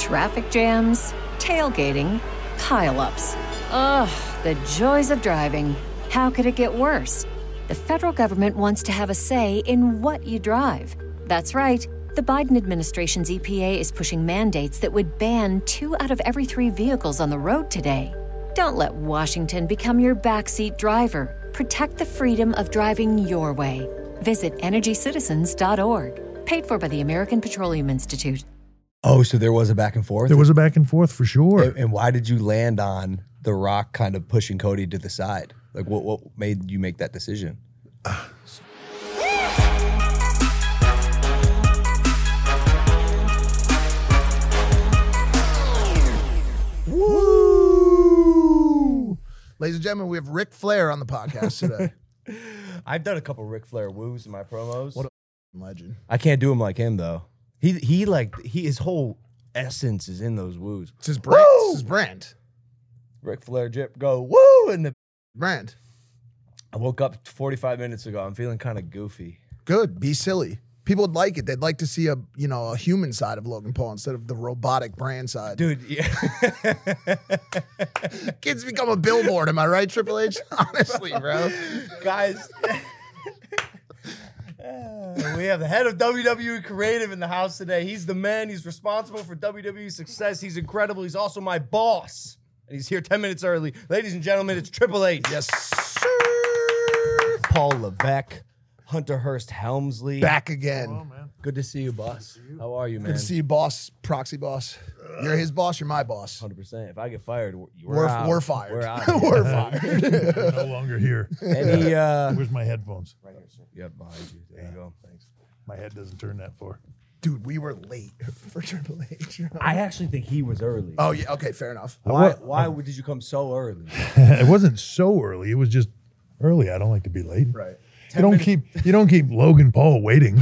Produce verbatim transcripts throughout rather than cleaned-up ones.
Traffic jams, tailgating, pile-ups. Ugh, the joys of driving. How could it get worse? The federal government wants to have a say in what you drive. That's right. The Biden administration's E P A is pushing mandates that would ban two out of every three vehicles on the road today. Don't let Washington become your backseat driver. Protect the freedom of driving your way. Visit energy citizens dot org. Paid for by the American Petroleum Institute. Oh, so there was a back and forth? There was a back and forth for sure. And, and why did you land on The Rock kind of pushing Cody to the side? Like, what, what made you make that decision? Uh, Woo! Ladies and gentlemen, we have Ric Flair on the podcast today. I've done a couple Ric Flair woos in my promos. What a legend. I can't do him like him, though. He, he like, he, his whole essence is in those woos. It's his brand. It's his brand. Ric Flair drip go, woo, in the brand. I woke up forty-five minutes ago. I'm feeling kind of goofy. Good. Be silly. People would like it. They'd like to see a, you know, a human side of Logan Paul instead of the robotic brand side. Dude, yeah. Kids become a billboard. Am I right, Triple H? Honestly, bro. Guys. Uh, we have the head of W W E Creative in the house today. He's the man. He's responsible for W W E success. He's incredible. He's also my boss. And he's here ten minutes early. Ladies and gentlemen, it's Triple H. Yes, sir. Paul Levesque, Hunter Hearst Helmsley. Back again. Hello, man. Good to see you, boss. How are you, man? Good to see you, boss. Proxy boss. You're his boss. You're my boss. one hundred percent. If I get fired, we're, we're, out. we're fired. We're out. We're fired. I'm no longer here. Any, uh, Where's my headphones? Right here, sir. Yep, behind you. There Yeah. you go. Thanks. My head doesn't turn that far. Dude, we were late for Triple H. I actually think he was early. Oh, yeah. Okay, fair enough. Why, why did you come so early? It wasn't so early. It was just early. I don't like to be late. Right. You don't keep you don't keep Logan Paul waiting.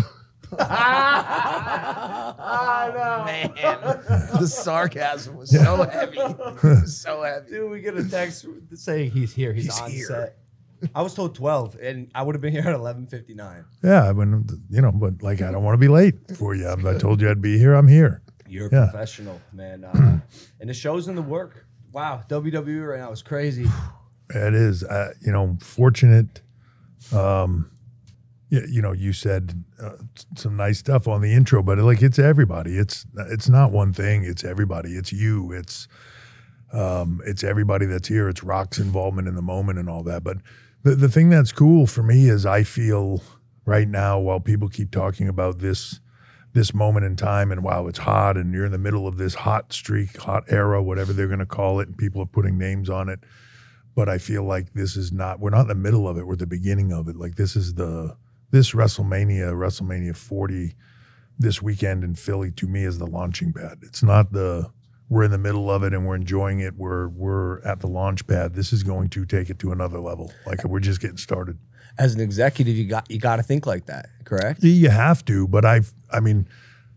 I know. Man, the sarcasm was so heavy. It was so heavy. Dude, we get a text saying he's here. He's, He's on here. set. I was told twelve, and I would have been here at eleven fifty-nine. Yeah, when you know, but like I don't want to be late for you. I told you I'd be here. I'm here. You're a Yeah. professional, man. Uh, and it shows in the work. Wow, W W E right now is crazy. It is. Uh, you know, fortunate. Um, you, you know, you said uh, some nice stuff on the intro, but like it's everybody. It's it's not one thing. It's everybody. It's you. It's um, it's everybody that's here. It's Rock's involvement in the moment and all that. But the the thing that's cool for me is I feel right now, while people keep talking about this this moment in time and wow, it's hot and you're in the middle of this hot streak, hot era, whatever they're going to call it, and people are putting names on it. But I feel like this is not, we're not in the middle of it, we're at the beginning of it. Like this is the, this WrestleMania, WrestleMania forty this weekend in Philly to me is the launching pad. It's not the, we're in the middle of it and we're enjoying it. We're, we're at the launch pad. This is going to take it to another level. Like we're just getting started. As an executive, you got you got to think like that, correct? You have to, but I've, I mean,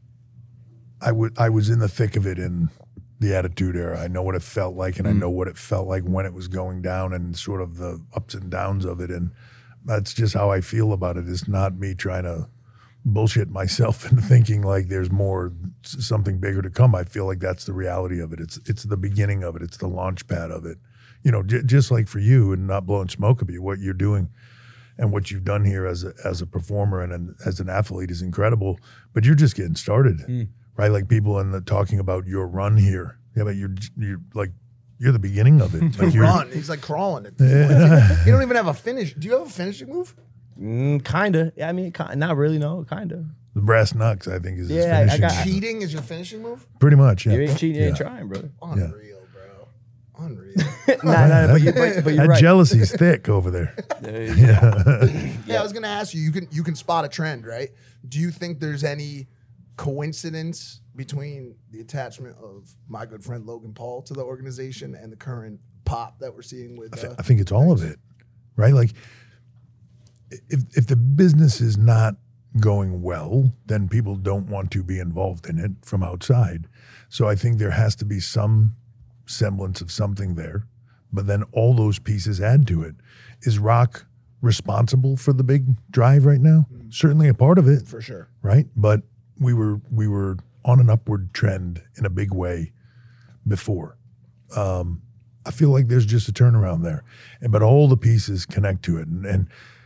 I would, I was in the thick of it in the Attitude Era. I know what it felt like, and mm. I know what it felt like when it was going down, and sort of the ups and downs of it. And that's just how I feel about it. It's not me trying to bullshit myself into thinking like there's more, something bigger to come. I feel like that's the reality of it. It's it's the beginning of it. It's the launch pad of it. You know, j- just like for you, and not blowing smoke at you, what you're doing and what you've done here as a, as a performer and an, as an athlete is incredible. But you're just getting started. Mm. Right, like people in the talking about your run here. Yeah, but you're you're like you're the beginning of it. Like run, he's like crawling at this point. You don't even have a finish. Do you have a finishing move? Mm, kinda. Yeah, I mean, kinda, not really. No, kinda. The brass knucks, I think, is his yeah, finishing. I got, move. Cheating is your finishing move. Pretty much. Yeah. You ain't cheating, you ain't yeah. trying, brother. Unreal, bro. Unreal. nah, nah, but, you, but, but you're that right. jealousy's thick over there. there yeah. yeah. yeah, I was gonna ask you. You can you can spot a trend, right? Do you think there's any coincidence between the attachment of my good friend Logan Paul to the organization and the current pop that we're seeing with? I, th- uh, I think it's all of it, right? Like, if if the business is not going well, then people don't want to be involved in it from outside. So I think there has to be some semblance of something there, but then all those pieces add to it. Is Rock responsible for the big drive right now? Mm. Certainly a part of it, for sure, right? But we were we were on an upward trend in a big way before. Um, I feel like there's just a turnaround there, and, but all the pieces connect to it, and, and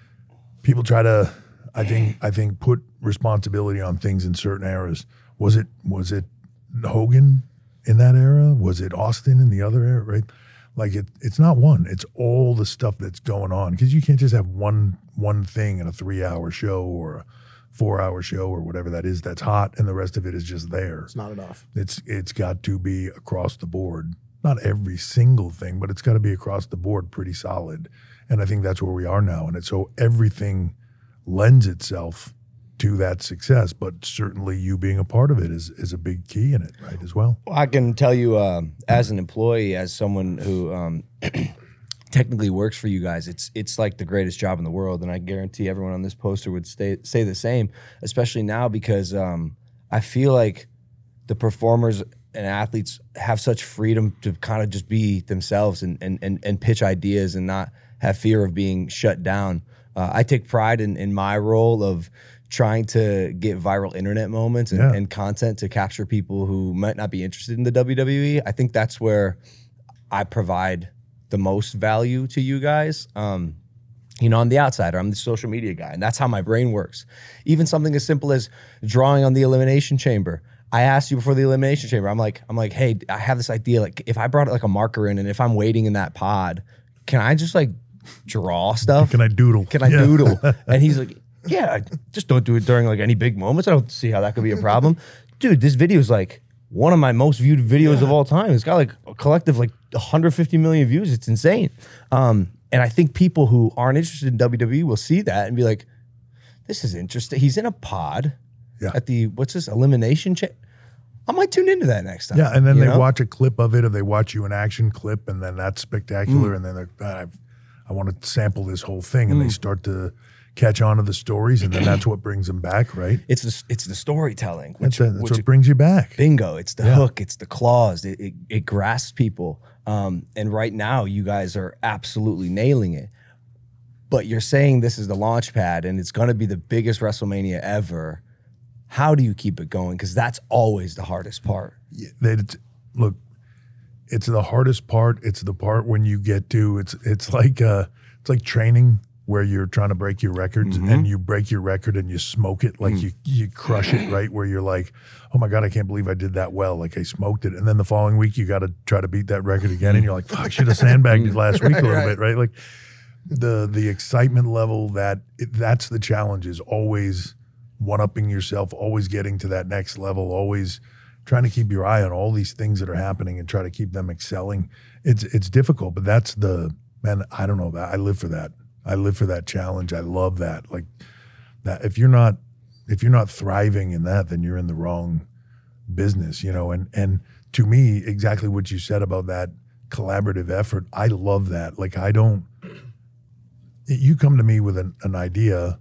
people try to, I think, I think, put responsibility on things in certain eras. Was it was it Hogan in that era? Was it Austin in the other era? Right? Like it, it's not one. It's all the stuff that's going on, because you can't just have one one thing in a three-hour show or a four-hour show or whatever that is that's hot, and the rest of it is just there. It's not enough. It's it's got to be across the board. Not every single thing, but it's got to be across the board pretty solid. And I think that's where we are now. And it's so everything lends itself to that success, but certainly you being a part of it is is a big key in it, right, as well. Well, I can tell you, uh, as an employee, as someone who um, technically works for you guys, it's it's like the greatest job in the world, and I guarantee everyone on this poster would stay, say the same, especially now because um, I feel like the performers and athletes have such freedom to kind of just be themselves and and and, and pitch ideas and not have fear of being shut down. Uh, I take pride in, in my role of trying to get viral internet moments and, Yeah. and content to capture people who might not be interested in the W W E. I think that's where I provide the most value to you guys. Um, you know, I'm the outsider. I'm the social media guy, and that's how my brain works. Even something as simple as drawing on the Elimination Chamber. I asked you before the Elimination Chamber. I'm like, I'm like, hey, I have this idea. Like, if I brought like a marker in, and if I'm waiting in that pod, can I just like draw stuff? Can I doodle? Can I Yeah. doodle? And he's like, yeah, just don't do it during like any big moments. I don't see how that could be a problem. Dude, this video is like one of my most viewed videos of all time. It's got like a collective like one hundred fifty million views. It's insane. Um, and I think people who aren't interested in W W E will see that and be like, this is interesting. He's in a pod Yeah. at the, what's this, Elimination Chamber? I might tune into that next time. Yeah, and then you they know? watch a clip of it, or they watch you an action clip, and then that's spectacular. Mm. And then they're, "God, I've, I want to sample this whole thing, and Mm. they start to catch on to the stories, and then that's what brings them back, right? It's the, it's the storytelling. That's, Which, it. that's which what brings you back. Bingo. It's the Yeah. hook. It's the claws. It, it, it grasps people. Um, and right now, you guys are absolutely nailing it. But you're saying this is the launch pad and it's going to be the biggest WrestleMania ever. How do you keep it going? Because that's always the hardest part. Yeah, that it's, look, it's the hardest part. It's the part when you get to it's it's like uh, it's like training where you're trying to break your records Mm-hmm. and you break your record and you smoke it like Mm. you you crush it, right? Where you're like, oh my god, I can't believe I did that well. Like I smoked it, and then the following week you got to try to beat that record again, and you're like, fuck, I should have sandbagged it last week a little bit, right? Like the the excitement level that it, that's the challenge is always one-upping yourself, always getting to that next level, always trying to keep your eye on all these things that are happening and try to keep them excelling. It's it's difficult, but that's the, man, I don't know, that I live for that. I live for that challenge. I love that. Like that if you're not if you're not thriving in that, then you're in the wrong business, you know. And and to me, exactly what you said about that collaborative effort, I love that. Like I don't you come to me with an, an idea,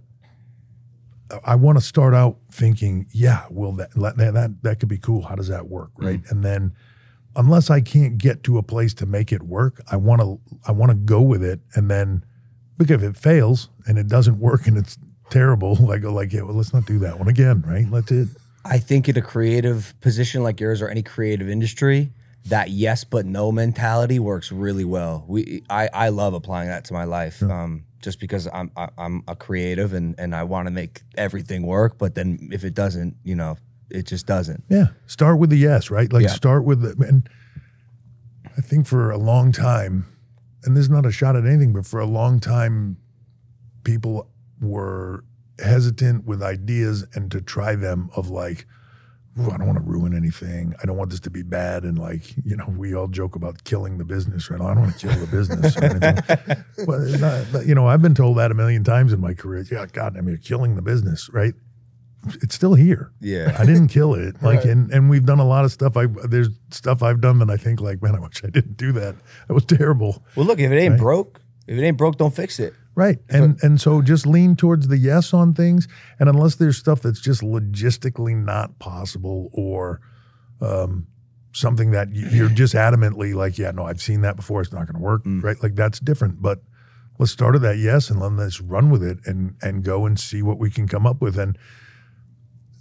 I want to start out thinking, yeah, well, that, that that that could be cool. How does that work, right? Mm. And then, unless I can't get to a place to make it work, I want to I want to go with it. And then, because if it fails and it doesn't work and it's terrible, I go like, yeah, well, let's not do that one again, right? Let's it. I think in a creative position like yours or any creative industry, that yes but no mentality works really well. We I I love applying that to my life. Yeah. Um, just because I'm I, I'm a creative and and I want to make everything work, but then if it doesn't, you know, it just doesn't. Yeah, start with the yes, right? Like yeah. start with the, and I think for a long time, and this is not a shot at anything, but for a long time, people were hesitant with ideas and to try them of like, ooh, I don't want to ruin anything. I don't want this to be bad. And like, you know, we all joke about killing the business, right? I don't want to kill the business or anything. But, it's not, but, you know, I've been told that a million times in my career. Yeah, God, I mean, you're killing the business, right? It's still here. Yeah. I didn't kill it. Like, Right. and, and we've done a lot of stuff. I There's stuff I've done that I think like, man, I wish I didn't do that. That was terrible. Well, look, if it ain't Right. broke, if it ain't broke, don't fix it. Right. And and so just lean towards the yes on things. And unless there's stuff that's just logistically not possible or um, something that y- you're just adamantly like, yeah, no, I've seen that before. It's not going to work. Mm. Right. Like that's different. But let's start at that yes and then let's run with it and and go and see what we can come up with. And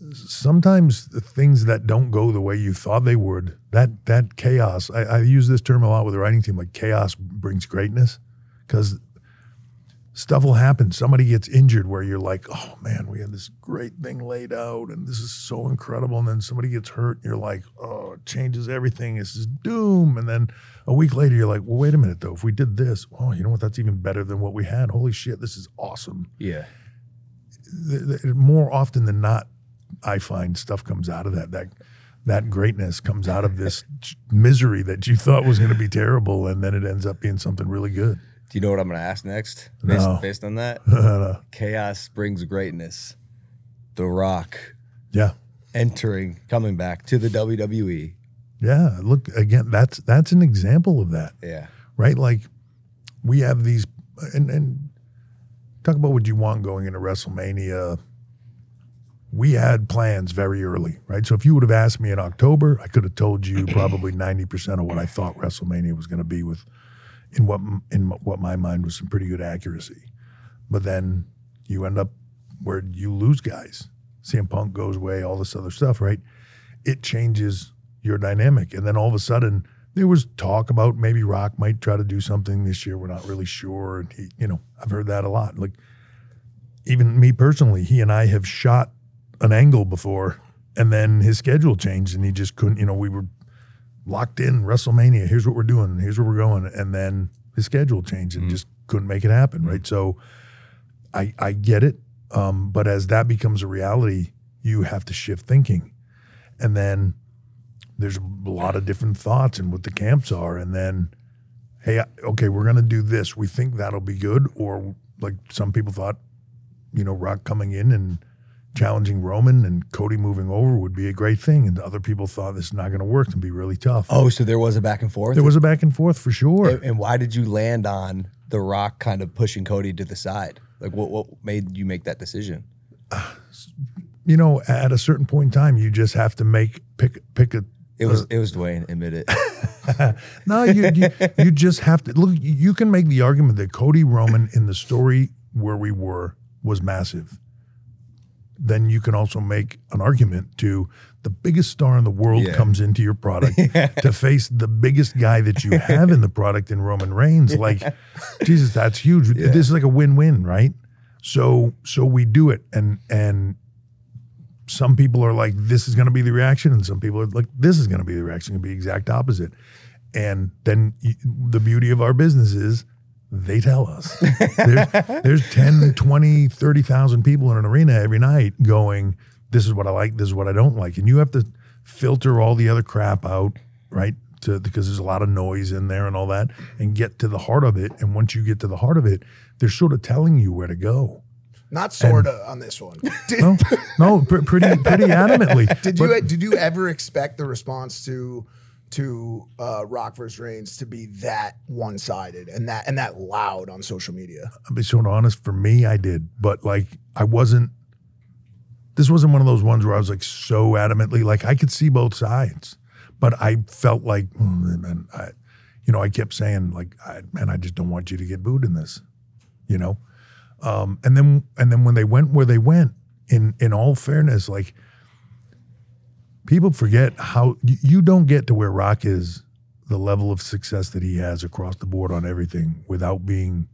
sometimes the things that don't go the way you thought they would, that that chaos, I, I use this term a lot with the writing team, like chaos brings greatness, because stuff will happen. Somebody gets injured where you're like, oh man, we had this great thing laid out and this is so incredible. And then somebody gets hurt and you're like, oh, it changes everything. This is doom. And then a week later, you're like, well, wait a minute though. If we did this, oh, you know what? That's even better than what we had. Holy shit, this is awesome. Yeah. The, the, more often than not, I find stuff comes out of that. That that greatness comes out of this misery that you thought was going to be terrible, and then it ends up being something really good. Do you know what I'm going to ask next? Based, No. based on that? No. Chaos brings greatness. The Rock Yeah. entering, coming back to the W W E. Yeah. Look, again, that's that's an example of that, Yeah. right? Like we have these, and, and talk about what you want going into WrestleMania. We had plans very early, right? So if you would have asked me in October, I could have told you probably ninety percent of what I thought WrestleMania was going to be with, in what in what my mind was some pretty good accuracy. But then you end up where you lose guys. C M Punk goes away, all this other stuff, right? It changes your dynamic. And then all of a sudden, there was talk about maybe Rock might try to do something this year. We're not really sure. And he, you know, I've heard that a lot. Like, even me personally, he and I have shot an angle before, and then his schedule changed, and he just couldn't. You know, we were locked in WrestleMania. Here's what we're doing. Here's where we're going. And then his schedule changed and mm-hmm. just couldn't make it happen, right? So I I get it. Um, but as that becomes a reality, you have to shift thinking. And then there's a lot of different thoughts and what the camps are. And then, hey, okay, we're going to do this. We think that'll be good. Or like some people thought, you know, Rock coming in and challenging Roman and Cody moving over would be a great thing. And other people thought this is not going to work and be really tough. Oh, so there was a back and forth? There was a back and forth for sure. And, and why did you land on The Rock kind of pushing Cody to the side? Like, what, what made you make that decision? Uh, you know, at a certain point in time, you just have to make, pick, pick a. It was, uh, it was Dwayne, admit it. No, you, you, you just have to, look, you can make the argument that Cody Roman in the story where we were was massive. Then you can also make an argument to the biggest star in the world yeah. comes into your product to face the biggest guy that you have in the product in Roman Reigns. Like, Jesus, that's huge. Yeah. This is like a win-win, right? So, so we do it, and and some people are like, this is going to be the reaction, and some people are like, this is going to be the reaction. It'll be the exact opposite. And then you, the beauty of our business is, they tell us. There's, there's ten, twenty, thirty thousand people in an arena every night going, this is what I like, this is what I don't like. And you have to filter all the other crap out, right? To, because there's a lot of noise in there and all that, and get to the heart of it. And once you get to the heart of it, they're sort of telling you where to go. Not sorta on this one. no, no, pr- pretty pretty adamantly. Did but, you did you ever expect the response to to uh, Rock versus Reigns to be that one-sided and that and that loud on social media? I'll be so honest, for me, I did. But like, I wasn't, this wasn't one of those ones where I was like so adamantly, like I could see both sides. But I felt like, mm, man, I, you know, I kept saying like, I, man, I just don't want you to get booed in this, you know? Um, and then and then when they went where they went, in in all fairness, like, people forget how you don't get to where Rock is, the level of success that he has across the board on everything, without being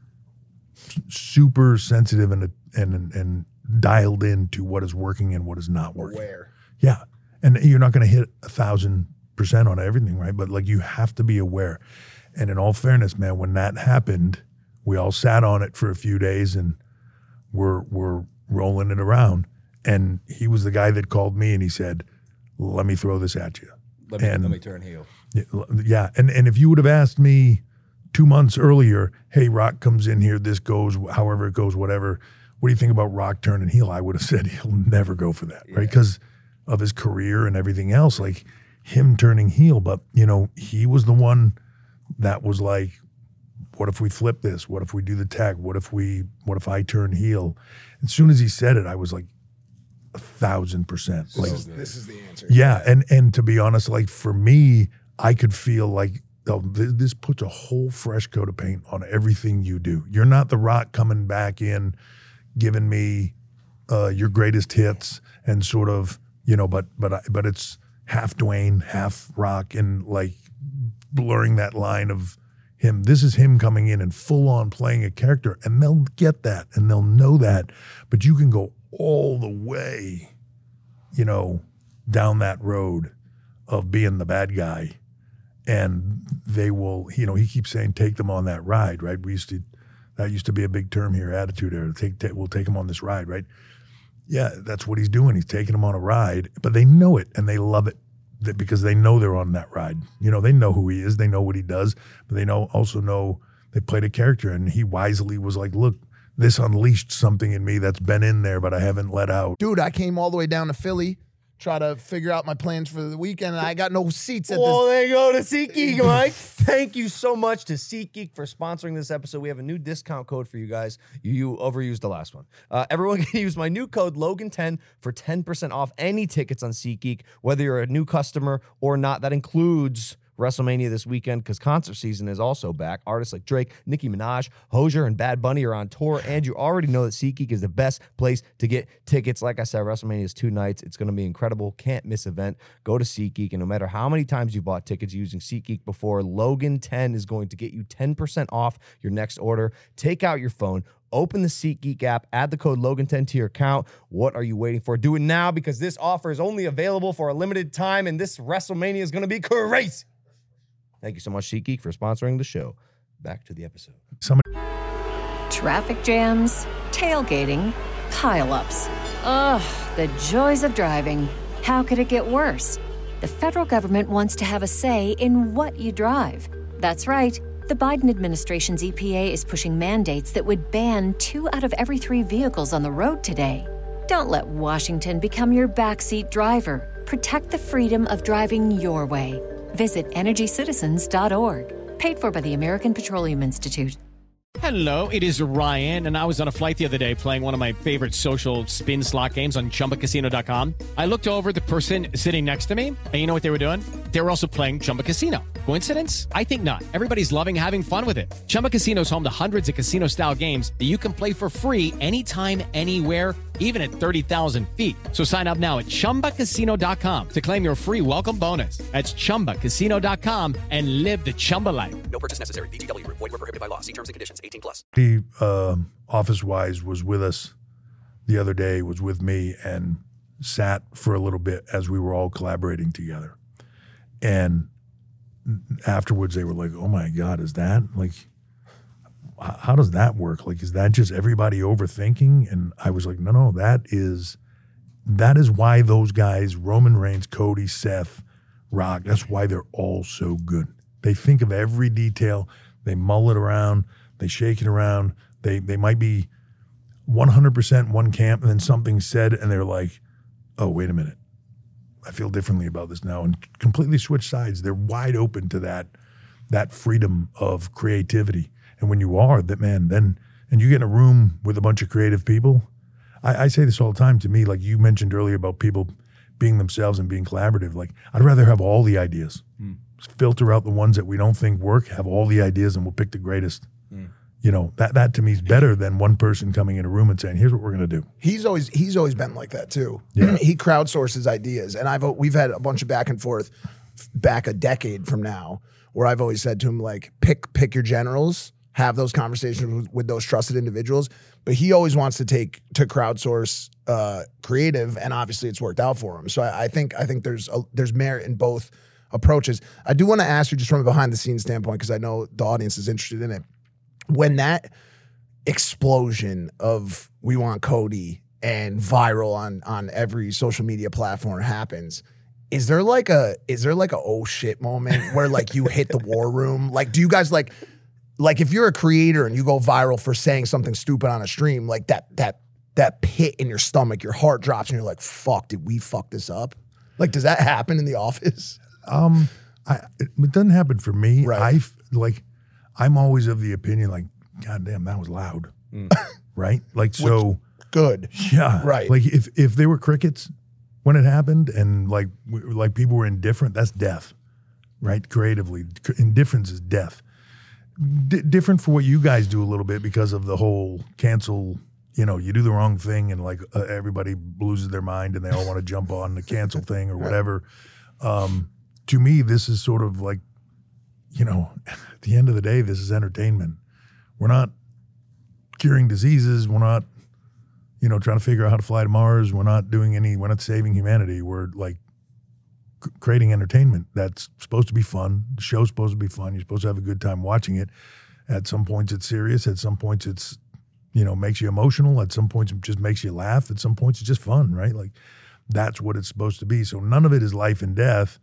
super sensitive and and and dialed into what is working and what is not working. Aware. Yeah, and you're not going to hit a thousand percent on everything, right? But like, you have to be aware. And in all fairness, man, when that happened, we all sat on it for a few days and we're we're rolling it around. And he was the guy that called me and he said, let me throw this at you. Let me, and, let me turn heel. Yeah. And, and if you would have asked me two months earlier, hey, Rock comes in here, this goes, however it goes, whatever, what do you think about Rock turning heel? I would have said he'll never go for that, yeah. right? Because of his career and everything else, like him turning heel. But, you know, he was the one that was like, what if we flip this? What if we do the tag? What if we, what if I turn heel? As soon as he said it, I was like, a thousand percent. Like, like, this is the answer. Yeah, and and to be honest, like for me, I could feel like, oh, this, this puts a whole fresh coat of paint on everything you do. You're not The Rock coming back in, giving me uh, your greatest hits and sort of, you know, but but I, but it's half Dwayne, half Rock, and like blurring that line of him. This is him coming in and full on playing a character, and they'll get that and they'll know that. But you can go all the way, you know, down that road of being the bad guy, and they will, you know, he keeps saying, take them on that ride, right? We used to, that used to be a big term here, attitude era. Take, take, we'll take them on this ride, right? Yeah, that's what he's doing. He's taking them on a ride, but they know it and they love it because they know they're on that ride. You know, they know who he is, they know what he does, but they know also know they played a character, and he wisely was like, look, this unleashed something in me that's been in there, but I haven't let out. Dude, I came all the way down to Philly, try to figure out my plans for the weekend, and I got no seats at Well, this. there you go to SeatGeek, Mike. Thank you so much to SeatGeek for sponsoring this episode. We have a new discount code for you guys. You, you overused the last one. Uh, everyone can use my new code Logan ten for ten percent off any tickets on SeatGeek, whether you're a new customer or not. That includes WrestleMania this weekend because concert season is also back. Artists like Drake, Nicki Minaj, Hozier, and Bad Bunny are on tour, and you already know that SeatGeek is the best place to get tickets. Like I said, WrestleMania is two nights. It's going to be incredible. Can't miss event. Go to SeatGeek, and no matter how many times you bought tickets using SeatGeek before, Logan ten is going to get you ten percent off your next order. Take out your phone, open the SeatGeek app, add the code Logan ten to your account. What are you waiting for? Do it now because this offer is only available for a limited time, and this WrestleMania is going to be crazy. Thank you so much, SeatGeek, for sponsoring the show. Back to the episode. Somebody Traffic jams, tailgating, pile-ups. Ugh, the joys of driving. How could it get worse? The federal government wants to have a say in what you drive. That's right. The Biden administration's E P A is pushing mandates that would ban two out of every three vehicles on the road today. Don't let Washington become your backseat driver. Protect the freedom of driving your way. Visit energy citizens dot org. Paid for by the American Petroleum Institute. Hello, it is Ryan, and I was on a flight the other day playing one of my favorite social spin slot games on Chumba Casino dot com. I looked over at the person sitting next to me, and you know what they were doing? They were also playing Chumba Casino. Coincidence? I think not. Everybody's loving having fun with it. Chumba Casino is home to hundreds of casino-style games that you can play for free anytime, anywhere, even at thirty thousand feet. So sign up now at Chumba Casino dot com to claim your free welcome bonus. That's Chumba Casino dot com and live the Chumba life. No purchase necessary. V G W. Void where prohibited by law. See terms and conditions. eighteen plus. He, uh, office-wise, was with us the other day, was with me, and sat for a little bit as we were all collaborating together. And afterwards, they were like, oh, my God, is that, like, h- how does that work? Like, is that just everybody overthinking? And I was like, no, no, that is, that is why those guys, Roman Reigns, Cody, Seth, Rock, that's why they're all so good. They think of every detail. They mull it around. They shake it around. They they might be one hundred percent one camp, and then something's said, and they're like, oh, wait a minute. I feel differently about this now, and completely switch sides. They're wide open to that that freedom of creativity. And when you are, that man, then, and you get in a room with a bunch of creative people, I, I say this all the time to me, like you mentioned earlier about people being themselves and being collaborative. Like, I'd rather have all the ideas. Mm. Filter out the ones that we don't think work, have all the ideas, and we'll pick the greatest. Mm. You know, that that to me is better than one person coming in a room and saying, here's what we're going to do. He's always he's always been like that too. Yeah. He crowdsources ideas, and I've we've had a bunch of back and forth back a decade from now, where I've always said to him, like, pick pick your generals, have those conversations with, with those trusted individuals. But he always wants to take to crowdsource uh, creative, and obviously it's worked out for him. So I, I think I think there's a, there's merit in both approaches. I do want to ask you, just from a behind the scenes standpoint, because I know the audience is interested in it. When that explosion of we want Cody and viral on on every social media platform happens, is there like a is there like a oh shit moment where like you hit the war room? Like, do you guys like like if you're a creator and you go viral for saying something stupid on a stream, like that that that pit in your stomach, your heart drops, and you're like, fuck, did we fuck this up? Like, does that happen in the office? Um, I, it, it doesn't happen for me. Right. I like, I'm always of the opinion, like, God damn, that was loud, mm. right? Like, so good, yeah, right. Like, if if there were crickets when it happened, and like w- like people were indifferent, that's death, right? Creatively, C- indifference is death. D- different for what you guys do a little bit because of the whole cancel, you know, you do the wrong thing and like uh, everybody loses their mind and they all want to jump on the cancel thing or whatever. Um, to me, this is sort of like, you know, at the end of the day, this is entertainment. We're not curing diseases. We're not, you know, trying to figure out how to fly to Mars. We're not doing any, we're not saving humanity. We're like c- creating entertainment that's supposed to be fun. The show's supposed to be fun. You're supposed to have a good time watching it. At some points it's serious. At some points it's, you know, makes you emotional. At some points it just makes you laugh. At some points it's just fun, right? Like that's what it's supposed to be. So none of it is life and death.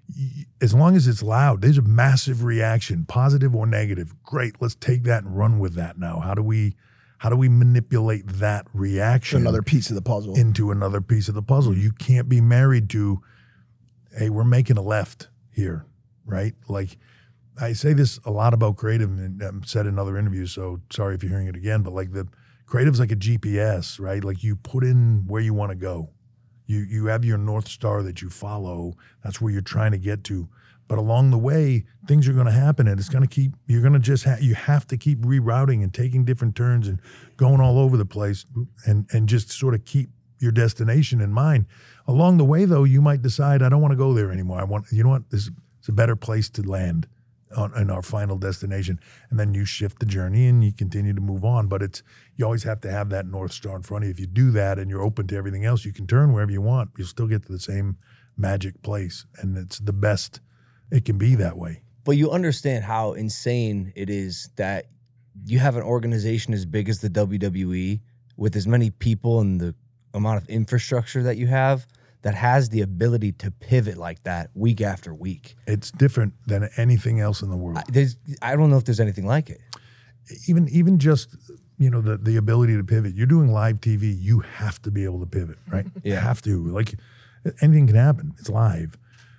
As long as it's loud, there's a massive reaction, positive or negative. Great, let's take that and run with that now. How do we how do we manipulate that reaction Another piece of the puzzle. into another piece of the puzzle? You can't be married to, hey, we're making a left here, right? Like I say this a lot about creative and I've said in other interviews, so sorry if you're hearing it again, but like the creative's like a G P S, right? Like you put in where you want to go. You you have your North Star that you follow. That's where you're trying to get to. But along the way, things are going to happen, and it's going to keep. You're going to just ha- you have to keep rerouting and taking different turns and going all over the place, and and just sort of keep your destination in mind. Along the way, though, you might decide I don't want to go there anymore. I want you know what this is a better place to land on in our final destination, and then you shift the journey and you continue to move on. But it's you always have to have that North Star in front of you. If you do that and you're open to everything else, you can turn wherever you want. You'll still get to the same magic place, and it's the best it can be that way. But you understand how insane it is that you have an organization as big as the W W E with as many people and the amount of infrastructure that you have that has the ability to pivot like that week after week. It's different than anything else in the world. I, there's, I don't know if there's anything like it. Even even just, you know, the, the ability to pivot. You're doing live T V, you have to be able to pivot, right? You Yeah. have to. Like, anything can happen. It's live.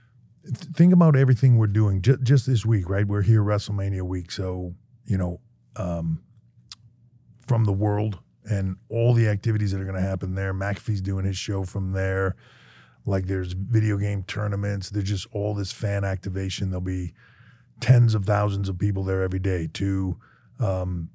Think about everything we're doing just, just this week, right? We're here WrestleMania week. So, you know, um, from the world and all the activities that are going to happen there. McAfee's doing his show from there. Like there's video game tournaments. There's just all this fan activation. There'll be tens of thousands of people there every day to, um,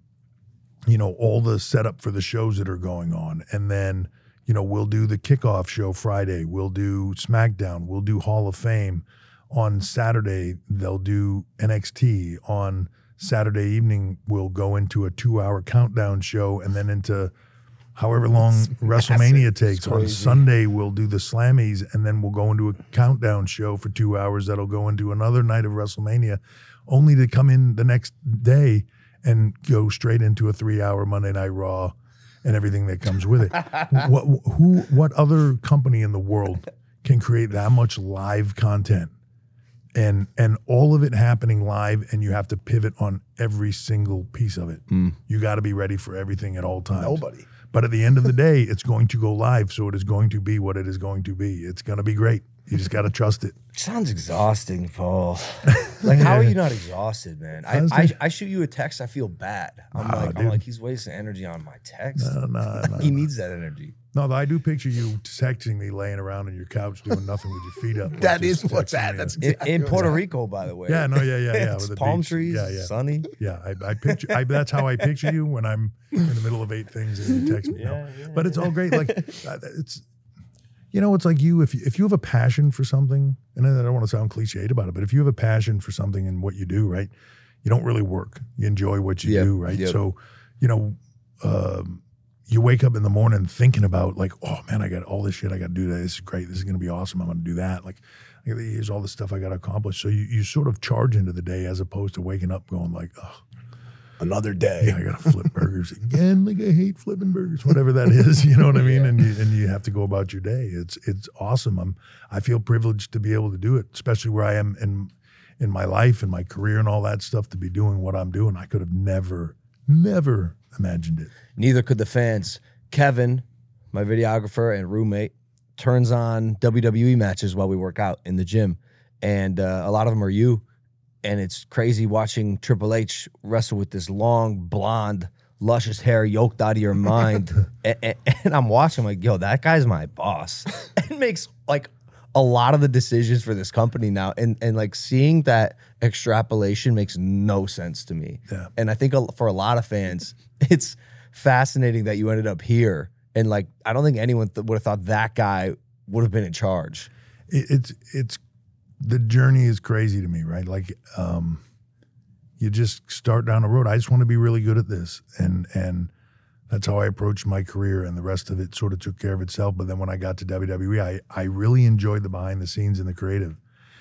you know, all the setup for the shows that are going on. And then, you know, we'll do the kickoff show Friday. We'll do SmackDown. We'll do Hall of Fame. On Saturday, they'll do N X T. On Saturday evening, we'll go into a two-hour countdown show and then into however long WrestleMania takes. On Sunday, we'll do the Slammies, and then we'll go into a countdown show for two hours that'll go into another night of WrestleMania, only to come in the next day and go straight into a three-hour Monday Night Raw and everything that comes with it. what, who, what other company in the world can create that much live content and and all of it happening live, and you have to pivot on every single piece of it? Mm. You got to be ready for everything at all times. Nobody. But at the end of the day, it's going to go live, so it is going to be what it is going to be. It's going to be great. You just got to trust it. Sounds exhausting, Paul. Like, how are you not exhausted, man? I, I I shoot you a text, I feel bad. I'm Nah, like, I'm dude. like, he's wasting energy on my text. No, no, no. He needs that energy. No, I do picture you texting me laying around on your couch doing nothing with your feet up. That just is what's texting that. me. That's In, exactly in what's Puerto that. Rico, by the way. Yeah, no, yeah, yeah, yeah. It's with the palm beach. trees, Yeah, yeah. sunny. Yeah, I, I picture. I, that's how I picture you when I'm in the middle of eight things and you text me. No. But it's all great. Like uh, it's, you know, it's like you if you, if you have a passion for something, and I don't want to sound cliched about it, but if you have a passion for something and what you do, right, you don't really work. You enjoy what you Yep, do, right? yep. So, you know, um, you wake up in the morning thinking about like, oh man, I got all this shit I got to do today. This is great. This is going to be awesome. I'm going to do that. Like, here's all the stuff I got to accomplish. So you, you sort of charge into the day as opposed to waking up going like, oh, Another day. yeah, I got to flip burgers again. Like I hate flipping burgers, whatever that is. You know what I mean? And you, and you have to go about your day. It's it's awesome. I'm I feel privileged to be able to do it, especially where I am in in my life and my career and all that stuff. To be doing what I'm doing, I could have never, never imagined it. Neither could the fans. Kevin, my videographer and roommate, turns on W W E matches while we work out in the gym. And uh, a lot of them are you. And it's crazy watching Triple H wrestle with this long, blonde, luscious hair yoked out of your mind. and, and, and I'm watching like, yo, that guy's my boss. It makes like a lot of the decisions for this company now. And, and like seeing that extrapolation makes no sense to me. Yeah. And I think a- for a lot of fans, it's fascinating that you ended up here. And like, I don't think anyone th- would have thought that guy would have been in charge. It, it's it's the journey is crazy to me, right? Like, um, you just start down the road. I just want to be really good at this, and and that's how I approached my career, and the rest of it sort of took care of itself. But then when I got to W W E, I I really enjoyed the behind the scenes and the creative,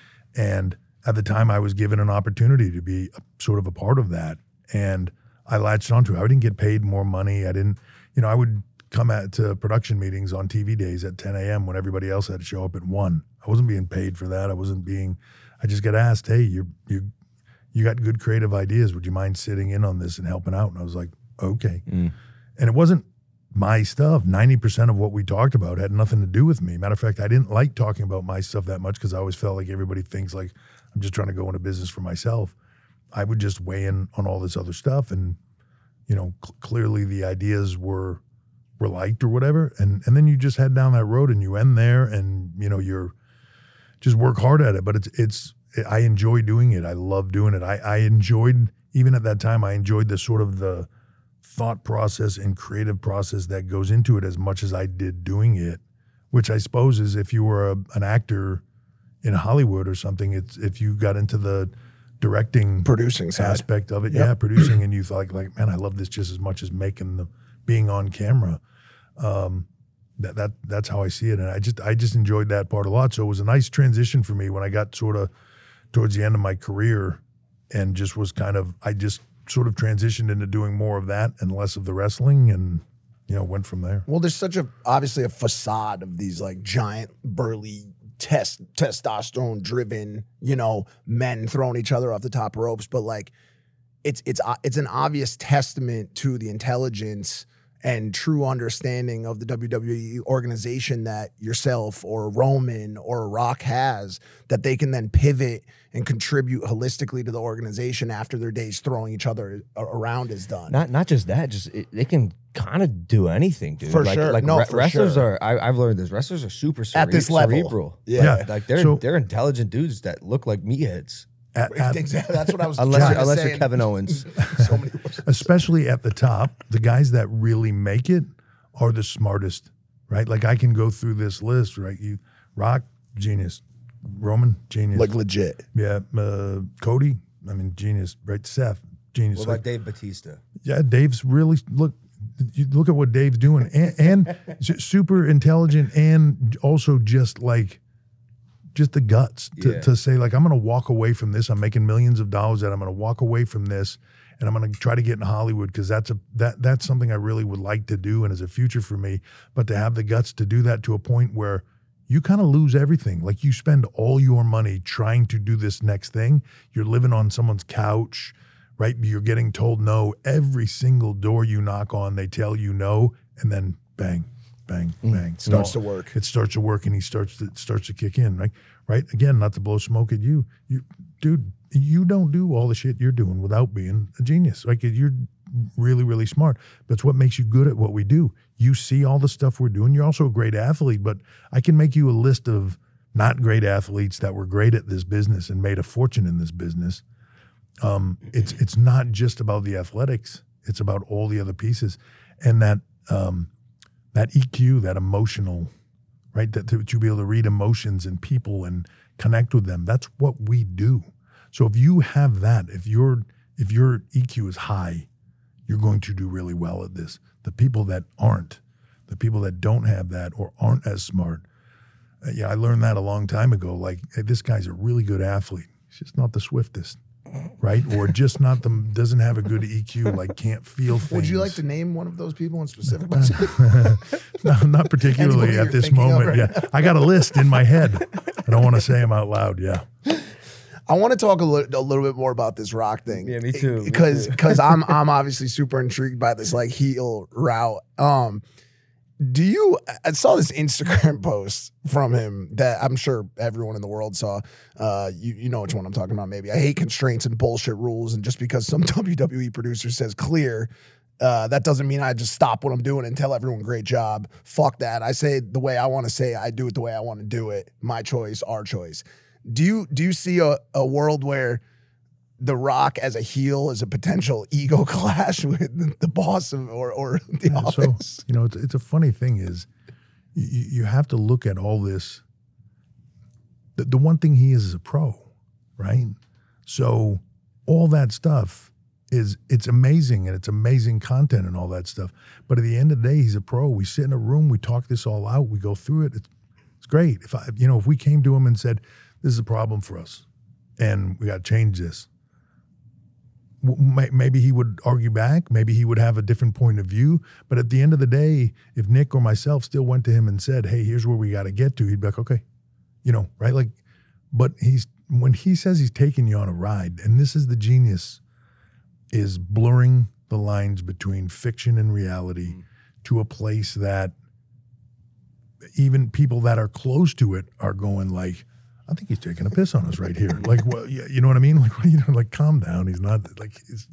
and at the time I was given an opportunity to be a, sort of a part of that, and I latched onto it. I didn't get paid more money. I didn't, you know, I would come at to production meetings on T V days at ten a.m. when everybody else had to show up at one. I wasn't being paid for that. I wasn't being. I just got asked, "Hey, you you you got good creative ideas. Would you mind sitting in on this and helping out?" And I was like, "Okay." Mm. And it wasn't my stuff. ninety percent of what we talked about had nothing to do with me. Matter of fact, I didn't like talking about my stuff that much because I always felt like everybody thinks like I'm just trying to go into business for myself. I would just weigh in on all this other stuff, and you know, cl- clearly the ideas were were liked or whatever, and and then you just head down that road and you end there, and you know, you're just work hard at it. But it's it's I enjoy doing it. I love doing it. I I enjoyed, even at that time, I enjoyed the sort of the thought process and creative process that goes into it as much as I did doing it, which I suppose is if you were a, an actor in Hollywood or something, it's if you got into the directing producing side. aspect of it, Yep. yeah, producing, and you thought like, man, I love this just as much as making the being on camera. Um, that that that's how I see it, and I just I just enjoyed that part a lot. So it was a nice transition for me when I got sort of towards the end of my career, and just was kind of I just sort of transitioned into doing more of that and less of the wrestling, and you know, went from there. Well, there's such a obviously a facade of these like giant burly test testosterone driven, you know, men throwing each other off the top ropes, but like it's it's uh, it's an obvious testament to the intelligence and true understanding of the W W E organization that yourself or Roman or Rock has, that they can then pivot and contribute holistically to the organization after their days throwing each other around is done. Not not just that, just it, they can kind of do anything, dude. For like, sure. Like No, re- for wrestlers sure. are. I, I've learned this. Wrestlers are super cere- At this level. cerebral. Yeah. Yeah. Like they're So- they're intelligent dudes that look like meatheads. At, at, Exactly. That's what I was Unless trying you're, to unless say. you're Kevin Owens. So many especially at the top, the guys that really make it are the smartest, right? Like I can go through this list, right? You, Rock, genius. Roman, genius. like legit. yeah, uh, Cody, I mean, genius, right? Seth, genius. What about Like, Dave Batista? yeah, Dave's really look. You look at what Dave's doing, and, and su- super intelligent, and also just like, just the guts to, Yeah. to say like, I'm going to walk away from this. I'm making millions of dollars, and I'm going to walk away from this, and I'm going to try to get in Hollywood because that's a that that's something I really would like to do, and is a future for me. But to have the guts to do that to a point where you kind of lose everything. Like you spend all your money trying to do this next thing. You're living on someone's couch, right? You're getting told no. Every single door you knock on, they tell you no, and then bang, bang, bang. Starts No, to work. It starts to work, and he starts to starts to kick in, right? Right? Again, not to blow smoke at you. You, dude, you don't do all the shit you're doing without being a genius. Like you're really, really smart. That's what makes you good at what we do. You see all the stuff we're doing. You're also a great athlete, but I can make you a list of not great athletes that were great at this business and made a fortune in this business. Um, it's it's not just about the athletics. It's about all the other pieces, and that um, that E Q, that emotional, right? That to, to be able to read emotions and people and connect with them. That's what we do. So if you have that, if your if your E Q is high, you're going to do really well at this. The people that aren't, the people that don't have that or aren't as smart, uh, yeah, I learned that a long time ago. Like, hey, this guy's a really good athlete. He's just not the swiftest, right? Or just not the doesn't have a good E Q, like can't feel things. Would you like to name one of those people in specific? No, not particularly Anybody at you're this thinking of moment. right Yeah, I got a list in my head. I don't want to say them out loud. Yeah. I want to talk a, li- a little bit more about this Rock thing. Yeah, me too, me Because too. because I'm I'm obviously super intrigued by this like heel route. Um, do you? I saw this Instagram post from him that I'm sure everyone in the world saw. Uh, you you know which one I'm talking about? Maybe I hate constraints and bullshit rules, and just because some W W E producer says clear. Uh, that doesn't mean I just stop what I'm doing and tell everyone great job. Fuck that. I say it the way I want to say it. I do it the way I want to do it. My choice, our choice. Do you do you see a, a world where The Rock as a heel is a potential ego clash with the boss of, or or the Yeah, so, office. you know, it's, it's a funny thing is you, you have to look at all this. The, the one thing he is is a pro, right? So all that stuff is, it's amazing and it's amazing content and all that stuff. But at the end of the day, he's a pro. We sit in a room, we talk this all out, we go through it. It's, it's great. If I, you know, if we came to him and said, this is a problem for us and we got to change this, maybe he would argue back. Maybe he would have a different point of view. But at the end of the day, if Nick or myself still went to him and said, hey, here's where we got to get to, he'd be like, okay, you know, right? Like, but he's, when he says he's taking you on a ride, and this is the genius, is blurring the lines between fiction and reality mm. to a place that even people that are close to it are going like, I think he's taking a piss on us right here. Like, well, yeah, you know what I mean? Like, you know, like, calm down. He's not like, it's,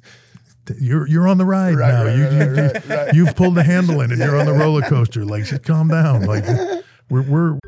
you're you're on the ride right, now. Right, you, right, you, right, right. You've pulled the handle in and you're on the roller coaster. Like, just calm down. Like, we're we're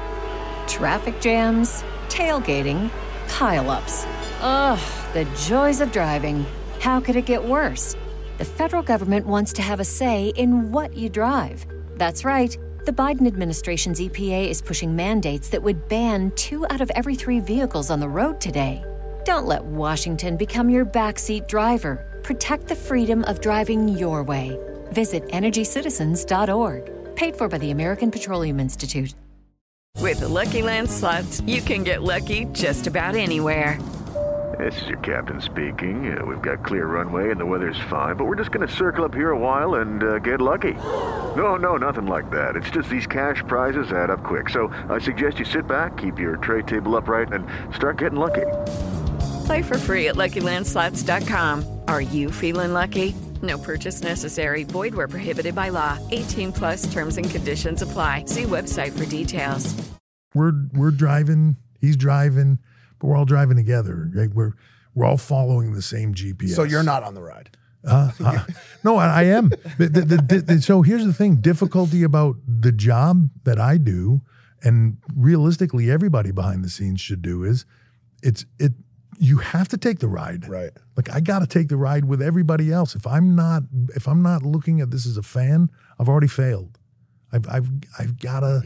Traffic jams, tailgating, pileups. Ugh, the joys of driving. How could it get worse? The federal government wants to have a say in what you drive. That's right. The Biden administration's E P A is pushing mandates that would ban two out of every three vehicles on the road today. Don't let Washington become your backseat driver. Protect the freedom of driving your way. Visit energy citizens dot org. Paid for by the American Petroleum Institute. With the Lucky Land Slots, you can get lucky just about anywhere. This is your captain speaking. Uh, we've got clear runway and the weather's fine, but we're just going to circle up here a while and uh, get lucky. No, no, nothing like that. It's just these cash prizes add up quick. So I suggest you sit back, keep your tray table upright, and start getting lucky. Play for free at Lucky Land Slots dot com. Are you feeling lucky? No purchase necessary. Void where prohibited by law. eighteen plus terms and conditions apply. See website for details. We're we're driving, he's driving, but we're all driving together. Right? We're we're all following the same G P S. So you're not on the ride. Uh, uh, no, I, I am. The, the, the, the, so here's the thing: difficulty about the job that I do, and realistically, everybody behind the scenes should do is, it's it. You have to take the ride. Right. Like, I got to take the ride with everybody else. If I'm not, if I'm not looking at this as a fan, I've already failed. I've, I've, I've got to,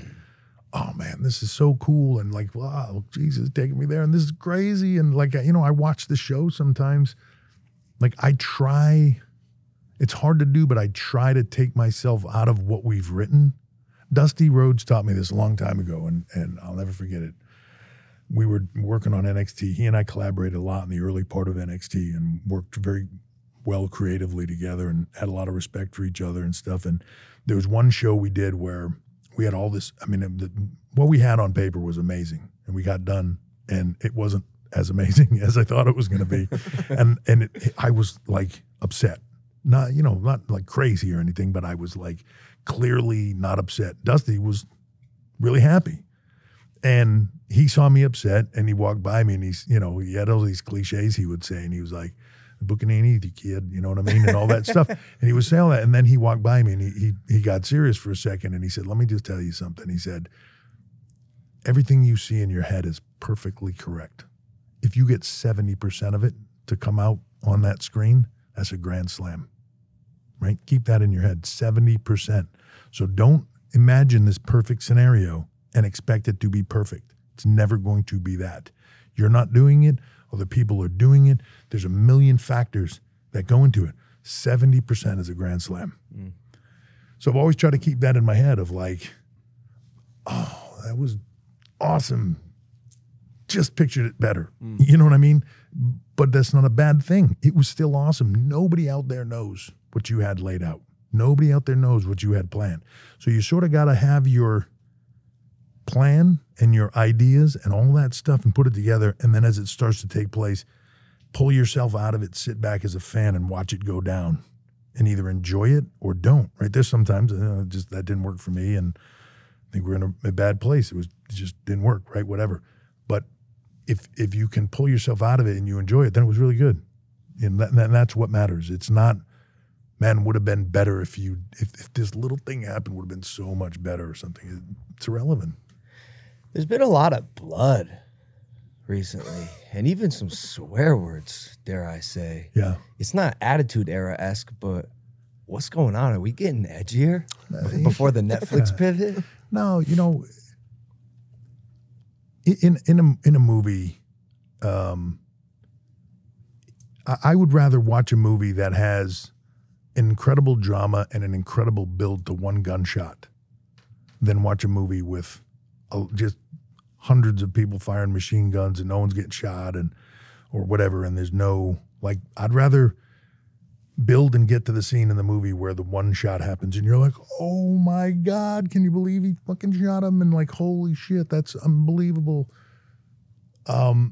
oh man, this is so cool. And like, wow, Jesus taking me there. And this is crazy. And like, you know, I watch the show sometimes. Like, I try, it's hard to do, but I try to take myself out of what we've written. Dusty Rhodes taught me this a long time ago, and, and I'll never forget it. We were working on N X T. He and I collaborated a lot in the early part of N X T and worked very well creatively together and had a lot of respect for each other and stuff. And there was one show we did where we had all this, I mean, the, what we had on paper was amazing, and we got done, and it wasn't as amazing as I thought it was going to be. and and it, I was like upset. Not, you know, not like crazy or anything, but I was like clearly not upset. Dusty was really happy. And he saw me upset, and he walked by me, and he's, you know, he had all these cliches he would say, and he was like, "The booking ain't easy, kid," you know what I mean, and all that stuff. And he was saying all that, and then he walked by me, and he, he he got serious for a second, and he said, "Let me just tell you something." He said, "Everything you see in your head is perfectly correct. If you get seventy percent of it to come out on that screen, that's a grand slam, right? Keep that in your head, seventy percent. So don't imagine this perfect scenario and expect it to be perfect. It's never going to be that. You're not doing it, other people are doing it. There's a million factors that go into it. seventy percent is a grand slam." Mm. So I've always tried to keep that in my head of like, oh, that was awesome. Just pictured it better. Mm. You know what I mean? But that's not a bad thing. It was still awesome. Nobody out there knows what you had laid out. Nobody out there knows what you had planned. So you sort of got to have your plan and your ideas and all that stuff and put it together. And then as it starts to take place, pull yourself out of it, sit back as a fan and watch it go down and either enjoy it or don't, right? There's sometimes uh, just that didn't work for me, and I think we're in a, a bad place. It was it just didn't work, right? Whatever. But if if you can pull yourself out of it and you enjoy it, then it was really good. And, that, and that's what matters. It's not, man, would have been better if you if, if this little thing happened, would have been so much better or something. It's irrelevant. There's been a lot of blood recently, and even some swear words, dare I say. Yeah. It's not Attitude Era-esque, but what's going on? Are we getting edgier before the Netflix pivot? No, you know, in in a in a movie, um, I, I would rather watch a movie that has an incredible drama and an incredible build to one gunshot than watch a movie with a, just hundreds of people firing machine guns and no one's getting shot and or whatever, and there's no, like, I'd rather build and get to the scene in the movie where the one shot happens and you're like, oh my God, can you believe he fucking shot him? And like, holy shit, that's unbelievable. Um,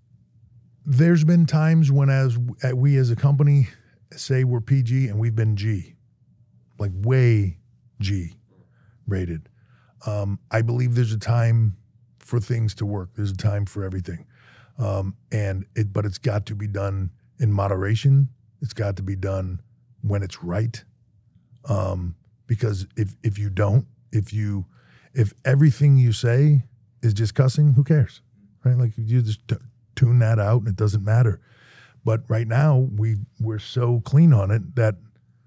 there's been times when as we as a company say we're P G and we've been G, like way G rated. Um, I believe there's a time for things to work. There's a time for everything. Um, and it, but it's got to be done in moderation. It's got to be done when it's right. Um, because if, if you don't, if you, if everything you say is just cussing, who cares? Right? Like you just t- tune that out and it doesn't matter. But right now we we're so clean on it that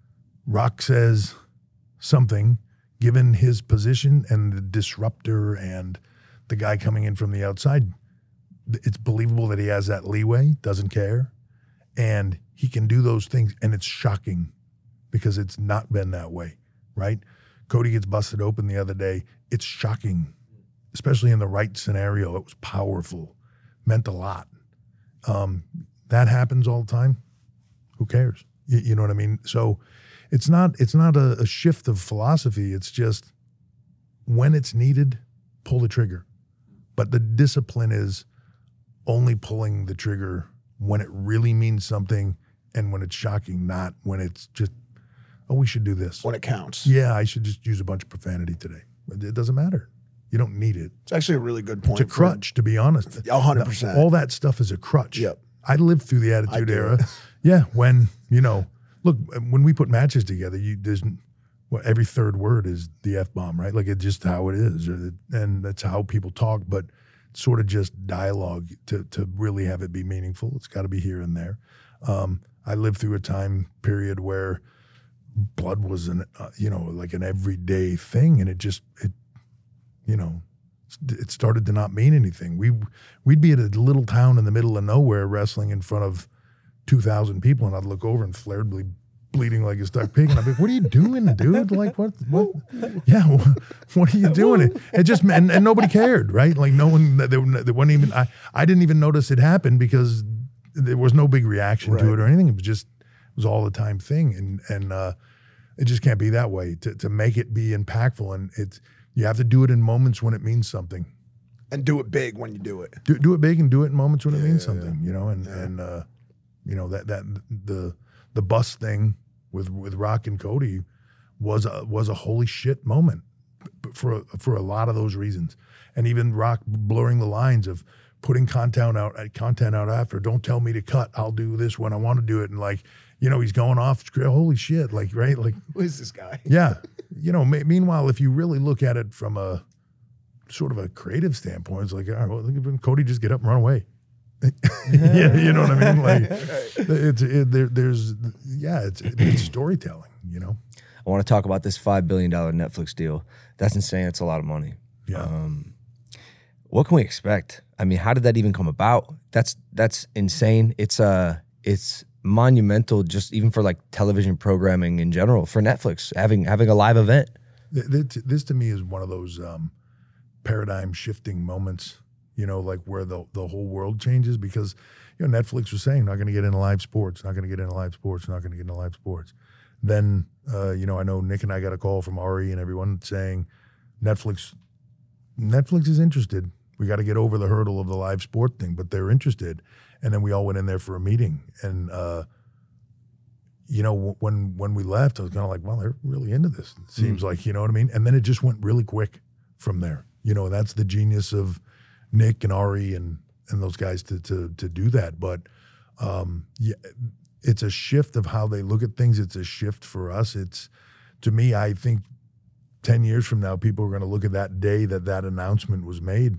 Rock says something, given his position and the disruptor and the guy coming in from the outside, it's believable that he has that leeway, doesn't care, and he can do those things, and it's shocking because it's not been that way, right? Cody gets busted open the other day. It's shocking, especially in the right scenario. It was powerful, meant a lot. Um, that happens all the time. Who cares? You, you know what I mean? So it's not it's not a, a shift of philosophy. It's just when it's needed, pull the trigger. But the discipline is only pulling the trigger when it really means something and when it's shocking, not when it's just, oh, we should do this. When it counts. Yeah, I should just use a bunch of profanity today. It doesn't matter. You don't need it. It's actually a really good point. It's a crutch, to be honest. one hundred percent. All that stuff is a crutch. Yep. I lived through the Attitude Era. Yeah, when, you know, look, when we put matches together, you there's well, every third word is the F-bomb, right? Like it's just how it is, or, and that's how people talk, but it's sort of just dialogue to to really have it be meaningful. It's got to be here and there. Um, I lived through a time period where blood was an, uh, you know, like an everyday thing, and it just, it, you know, it started to not mean anything. We, we'd be at a little town in the middle of nowhere wrestling in front of two thousand people, and I'd look over and Flair'd be bleeding like a stuck pig, and I'd be like, what are you doing, dude? Like, what, what, yeah, what, what are you doing? It, it just, and, and nobody cared, right? Like no one, there, there wasn't even, I, I didn't even notice it happened because there was no big reaction right. to it or anything. It was just, it was all the time thing. And, and, uh, it just can't be that way to, to make it be impactful. And it's, you have to do it in moments when it means something. And do it big when you do it. Do, do it big and do it in moments when yeah, it means yeah, something, yeah. you know, and, yeah. and, uh, you know, that, that, the, the bus thing with, with Rock and Cody was a, was a holy shit moment for, for a lot of those reasons. And even Rock blurring the lines of putting content out, content out after, don't tell me to cut, I'll do this when I want to do it. And like, you know, he's going off, holy shit, like, right? Like, who is this guy? Yeah. You know, m- meanwhile, if you really look at it from a sort of a creative standpoint, it's like, all right, well, look at Cody just get up and run away. Yeah, you know what I mean? Like, it's it, there, there's, yeah, it's, it's storytelling, you know? I want to talk about this five billion dollars Netflix deal. That's insane. It's a lot of money. Yeah. Um, what can we expect? I mean, how did that even come about? That's that's insane. It's uh, it's monumental, just even for like television programming in general, for Netflix having having a live event. This, this to me is one of those um, paradigm shifting moments, you know, like where the the whole world changes because, you know, Netflix was saying not going to get into live sports, not going to get into live sports, not going to get into live sports. Then, uh, you know, I know Nick and I got a call from Ari and everyone saying Netflix, Netflix is interested. We got to get over the hurdle of the live sport thing, but they're interested. And then we all went in there for a meeting. And, uh, you know, w- when when we left, I was kind of like, well, they're really into this. It seems mm. like, you know what I mean? And then it just went really quick from there. You know, that's the genius of Nick and Ari and and those guys to to to do that. But um, yeah, it's a shift of how they look at things. It's a shift for us. It's, to me, I think ten years from now, people are going to look at that day that that announcement was made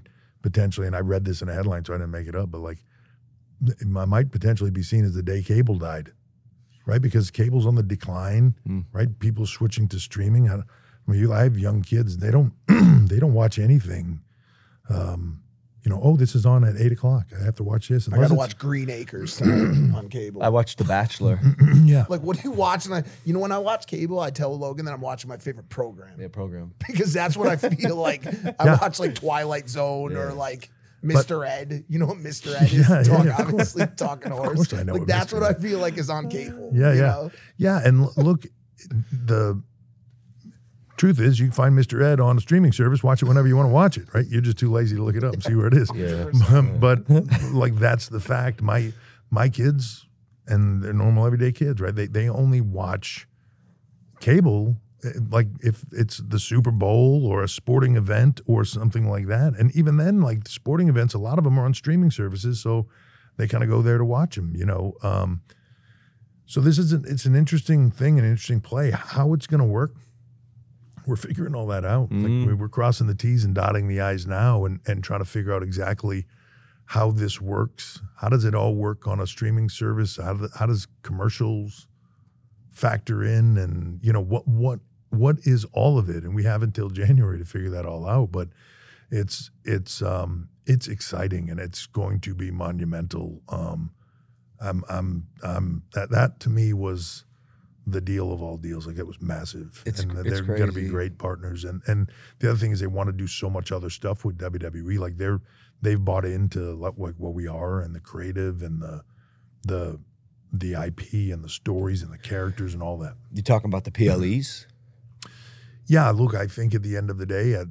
potentially, and I read this in a headline, so I didn't make it up, but like, it might potentially be seen as the day cable died, right? Because cable's on the decline, mm. right? People switching to streaming. I, I mean, you, I have young kids; they don't they don't watch anything. Um, you know, oh, this is on at eight o'clock. I have to watch this. I got to watch Green Acres on cable. I watched The Bachelor. Yeah. Like, what do you watch? And I, you know, when I watch cable, I tell Logan that I'm watching my favorite program. Yeah, program. Because that's what I feel like. I Yeah. watch like Twilight Zone Yeah. or like Mister Ed. You know what Mister Ed is? Yeah, Talk, yeah, of obviously, talking horse. course I know Like what that's Mister what I Ed- feel like is on cable. Yeah, you yeah, know? yeah. And l- look, the truth is, you can find Mister Ed on a streaming service. Watch it whenever you want to watch it. Right? You're just too lazy to look it up and see where it is. Yeah. but like that's the fact. My my kids and they're normal everyday kids, right? They they only watch cable eh, like if it's the Super Bowl or a sporting event or something like that. And even then, like sporting events, a lot of them are on streaming services, so they kind of go there to watch them. You know. Um, so this is an, it's an interesting thing, an interesting play. How it's going to work, we're figuring all that out. Mm-hmm. Like we- we're crossing the T's and dotting the I's now, and and trying to figure out exactly how this works. How does it all work on a streaming service? How do, how does commercials factor in? And you know what what what is all of it? And we have until January to figure that all out. But it's it's um, it's exciting, and it's going to be monumental. Um, I'm I'm I'm that that to me was the deal of all deals. Like it was massive. It's- and it's they're going to be crazy. great partners. And and the other thing is they want to do so much other stuff with W W E. Like they're they've bought into like what we are and the creative and the the the I P and the stories and the characters and all that. You talking about the P L Es? Yeah, look, I think at the end of the day, it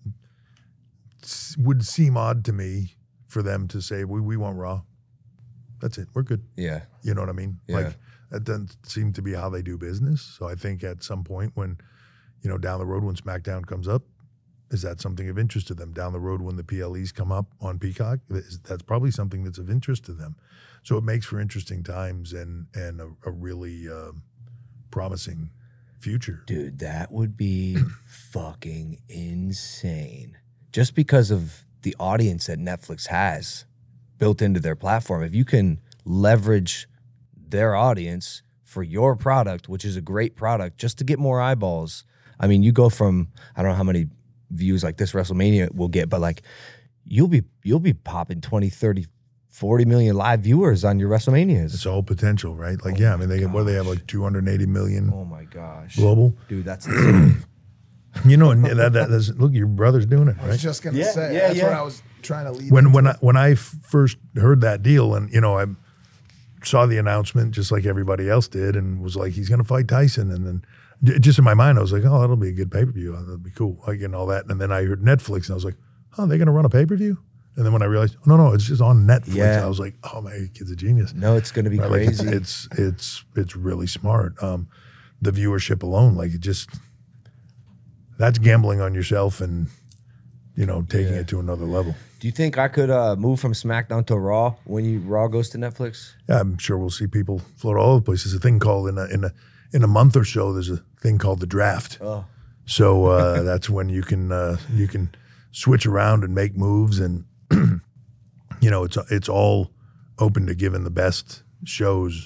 would seem odd to me for them to say we we want Raw. That's it. We're good. Yeah. You know what I mean? Yeah. Like that doesn't seem to be how they do business. So I think at some point when, you know, down the road when SmackDown comes up, is that something of interest to them? Down the road when the P L Es come up on Peacock, is- that's probably something that's of interest to them. So it makes for interesting times and and a, a really um, promising future. Dude, that would be fucking insane. Just because of the audience that Netflix has built into their platform. If you can leverage their audience for your product, which is a great product, just to get more eyeballs. I mean, you go from, I don't know how many views like this WrestleMania will get, but like you'll be you'll be popping twenty, thirty, forty million live viewers on your WrestleManias. It's all potential, right? Like, Oh yeah, I my mean, they what do they have like two hundred eighty million Oh my gosh. global. Dude, that's insane. You know, and that, that that's, look, your brother's doing it, I was right? just gonna Yeah, say yeah, that's yeah. what I was trying to lead. When into. when I, when I f- first heard that deal, and you know, I saw the announcement just like everybody else did, and was like, he's going to fight Tyson, and then j- just in my mind, I was like, oh, that'll be a good pay per view, that'll be cool, like and all that. And then I heard Netflix, and I was like, oh, they're going to run a pay per view. And then when I realized, oh, no, no, it's just on Netflix, Yeah. I was like, oh, my kid's a genius. No, it's going to be Right, like, crazy. it's, it's it's it's really smart. Um, the viewership alone, like it just that's gambling on yourself, and you know, taking Yeah. it to another level. Do you think I could uh, move from SmackDown to Raw when you Raw goes to Netflix? Yeah, I'm sure we'll see people float all over the place. There's a thing called in a in a in a month or so. There's a thing called the draft. Oh. So uh, that's when you can uh, you can switch around and make moves, and you know it's it's all open to giving the best shows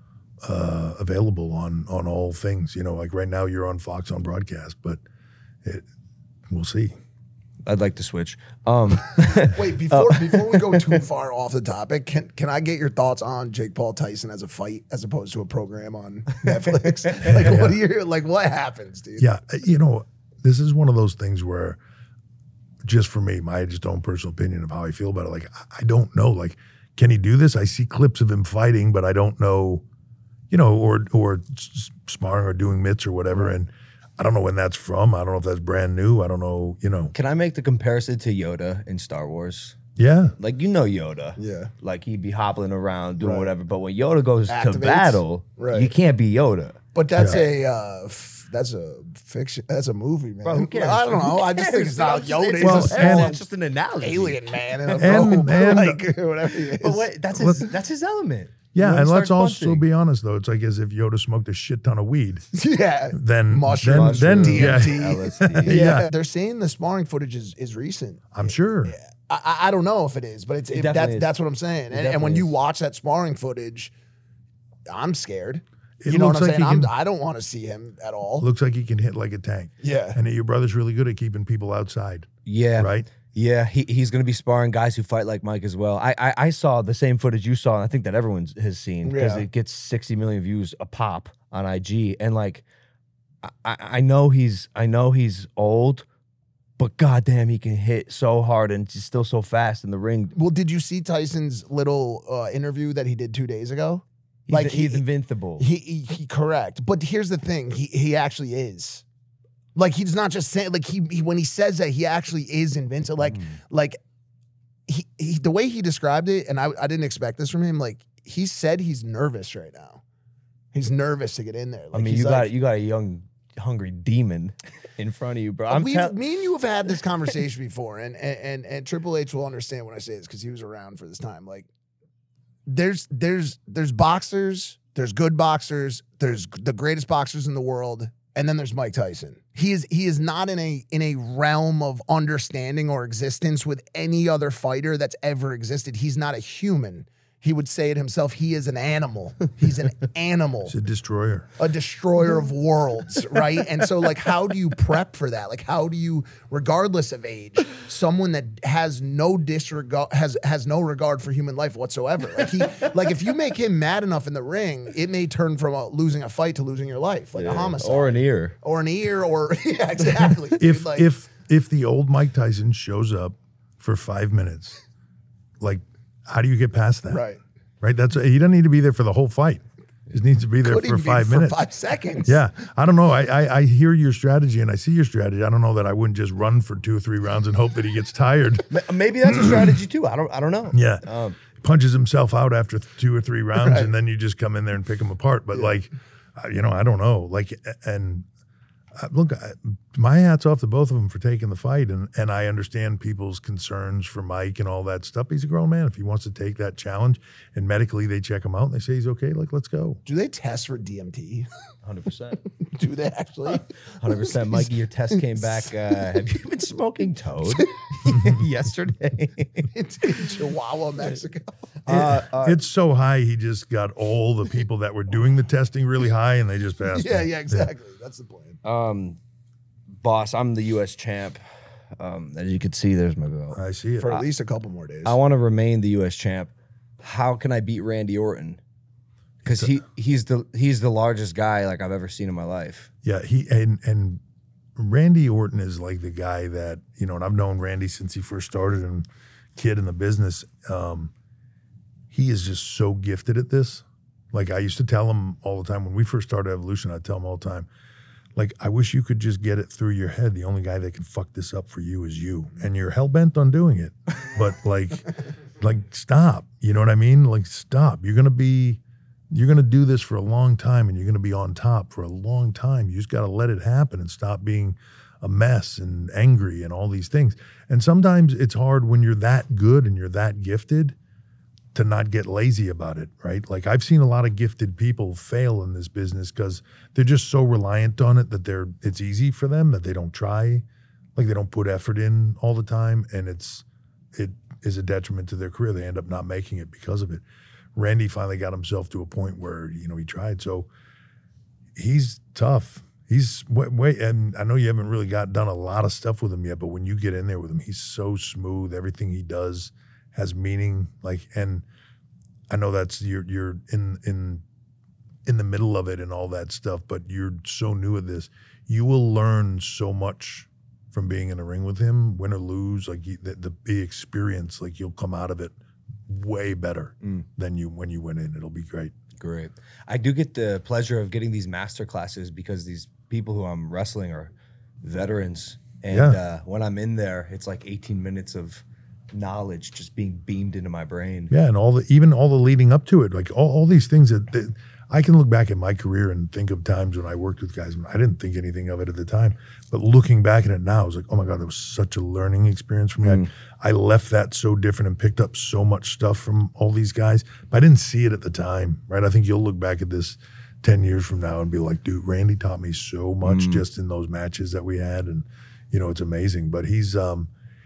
uh, available on on all things. You know, like right now you're on Fox on broadcast, but it, we'll see. I'd like to switch. Um, Wait, before before we go too far off the topic, can can I get your thoughts on Jake Paul Tyson as a fight as opposed to a program on Netflix? Like, what do you like? What happens, dude? Yeah, you know, this is one of those things where, just for me, my just own personal opinion of how I feel about it, like, I- I don't know. Like, can he do this? I see clips of him fighting, but I don't know, you know, or or s- sparring or doing mitts or whatever. And I don't know when that's from. I don't know if that's brand new. I don't know, you know. can I make the comparison to Yoda in Star Wars? Yeah. Like, you know Yoda. Yeah. Like, he'd be hoppling around doing Right. whatever. But when Yoda goes Activates. to battle, Right. you can't be Yoda. But that's a uh, f- that's a fiction. That's a movie, man. Bro, who cares? I don't know. Who I just think cares? it's not It's- Yoda. it's- He's well, a small and- it's just an analogy. alien man in a And- robe, and- like whatever he is. But wait, that's his, that's his element. Yeah, When he and let's starts also punching. be honest, though. It's like as if Yoda smoked a shit ton of weed. yeah, Then, Mushroom, then, mushroom, then, D M T. yeah, L S D. yeah. Yeah. they're saying the sparring footage is, is recent. I'm sure. Yeah. I, I don't know if it is, but it's It if definitely that's is. that's what I'm saying. It And, and when definitely you is. watch that sparring footage, I'm scared. It you know what looks I'm like saying? he I'm, can- I don't want to see him at all. Looks like he can hit like a tank. Yeah. And your brother's really good at keeping people outside. Yeah. Right? Yeah, he, he's going to be sparring guys who fight like Mike as well. I, I I saw the same footage you saw, and I think that everyone has seen because Yeah. it gets sixty million views a pop on I G. And like, I, I know he's I know he's old, but goddamn, he can hit so hard and he's still so fast in the ring. Well, did you see Tyson's little uh, interview that he did two days ago? He's, Like, he's he- invincible. He, he he correct. But here's the thing. He he actually is. Like he's not just saying like he, he when he says that he actually is invincible. Like like he, he the way he described it, and I I didn't expect this from him. Like he said he's nervous right now. He's nervous to get in there. Like, I mean, he's you like, got you got a young, hungry demon in front of you, bro. I'm We've, tell- me and you have had this conversation before, and and and, and Triple H will understand when I say this because he was around for this time. Like, there's there's there's boxers, there's good boxers, there's the greatest boxers in the world, and then there's Mike Tyson. He is he is not in a in a realm of understanding or existence with any other fighter that's ever existed. He's not a human. He would say it himself. He is an animal. He's an animal. He's a destroyer. A destroyer of worlds, right? And so, like, how do you prep for that? Like, how do you, regardless of age, someone that has no disregard, has has no regard for human life whatsoever? Like, he, like, if you make him mad enough in the ring, it may turn from a, losing a fight to losing your life, like a homicide, or an ear. or an ear, or yeah, exactly. If Like, if if the old Mike Tyson shows up for five minutes, like, how do you get past that? right, Right. That's he doesn't need to be there for the whole fight. He just needs to be there could for even be five for minutes. five seconds. Yeah, I don't know. I, I I hear your strategy and I see your strategy. I don't know that I wouldn't just run for two or three rounds and hope that he gets tired. Maybe that's a strategy too. I don't I don't know. Yeah, Um, punches himself out after two or three rounds, and then you just come in there and pick him apart. But like, uh, you know, I don't know. Like, and uh, look, I, my hat's off to both of them for taking the fight, and and I understand people's concerns for Mike and all that stuff. He's a grown man. If he wants to take that challenge, and medically they check him out and they say he's okay, like, let's go. Do they test for D M T? one hundred percent. Do they actually? one hundred percent. Mikey, your test came back. Uh, have you been smoking toad yesterday? It's in Chihuahua, Mexico. Uh, uh, It's so high, he just got all the people that were doing the testing really high, and they just passed. Yeah, him. yeah, exactly. That's the plan. um, boss, I'm the U S champ. Um, as you can see, there's my belt. I see it. For at least a couple more days. I want to remain the U S champ. How can I beat Randy Orton? Because he he's the he's the largest guy like I've ever seen in my life. Yeah, he and and Randy Orton is like the guy that, you know, and I've known Randy since he first started and kid in the business. Um, he is just so gifted at this. Like, I used to tell him all the time when we first started Evolution, I'd tell him all the time, like, I wish you could just get it through your head. The only guy that can fuck this up for you is you. And you're hell bent on doing it. But like, like stop. You know what I mean? Like, stop. You're gonna be You're going to do this for a long time, and you're going to be on top for a long time. You just got to let it happen and stop being a mess and angry and all these things. And sometimes it's hard when you're that good and you're that gifted to not get lazy about it, right? Like, I've seen a lot of gifted people fail in this business because they're just so reliant on it that they're it's easy for them that they don't try, like they don't put effort in all the time, and it's it is a detriment to their career. They end up not making it because of it. Randy finally got himself to a point where, you know, he tried. So he's tough. He's wait, wait, and I know you haven't really got done a lot of stuff with him yet, but when you get in there with him, he's so smooth. Everything he does has meaning. Like, and I know that's you're you're in in in the middle of it and all that stuff, but you're so new at this. You will learn so much from being in the ring with him, win or lose. Like you, the, the the experience, like you'll come out of it way better Mm. than you when you went in. It'll be great. Great. I do get the pleasure of getting these master classes because these people who I'm wrestling are veterans. And Yeah. uh, when I'm in there, it's like eighteen minutes of knowledge just being beamed into my brain. Yeah, and all the even all the leading up to it, like all, all these things that, that I can look back at my career and think of times when I worked with guys. I didn't think anything of it at the time, but looking back at it now, I was like, oh my God, that was such a learning experience for me. Mm. I, I left that so different and picked up so much stuff from all these guys, but I didn't see it at the time, right? I think you'll look back at this ten years from now and be like, dude, Randy taught me so much Mm. just in those matches that we had, and you know, it's amazing. But he's um,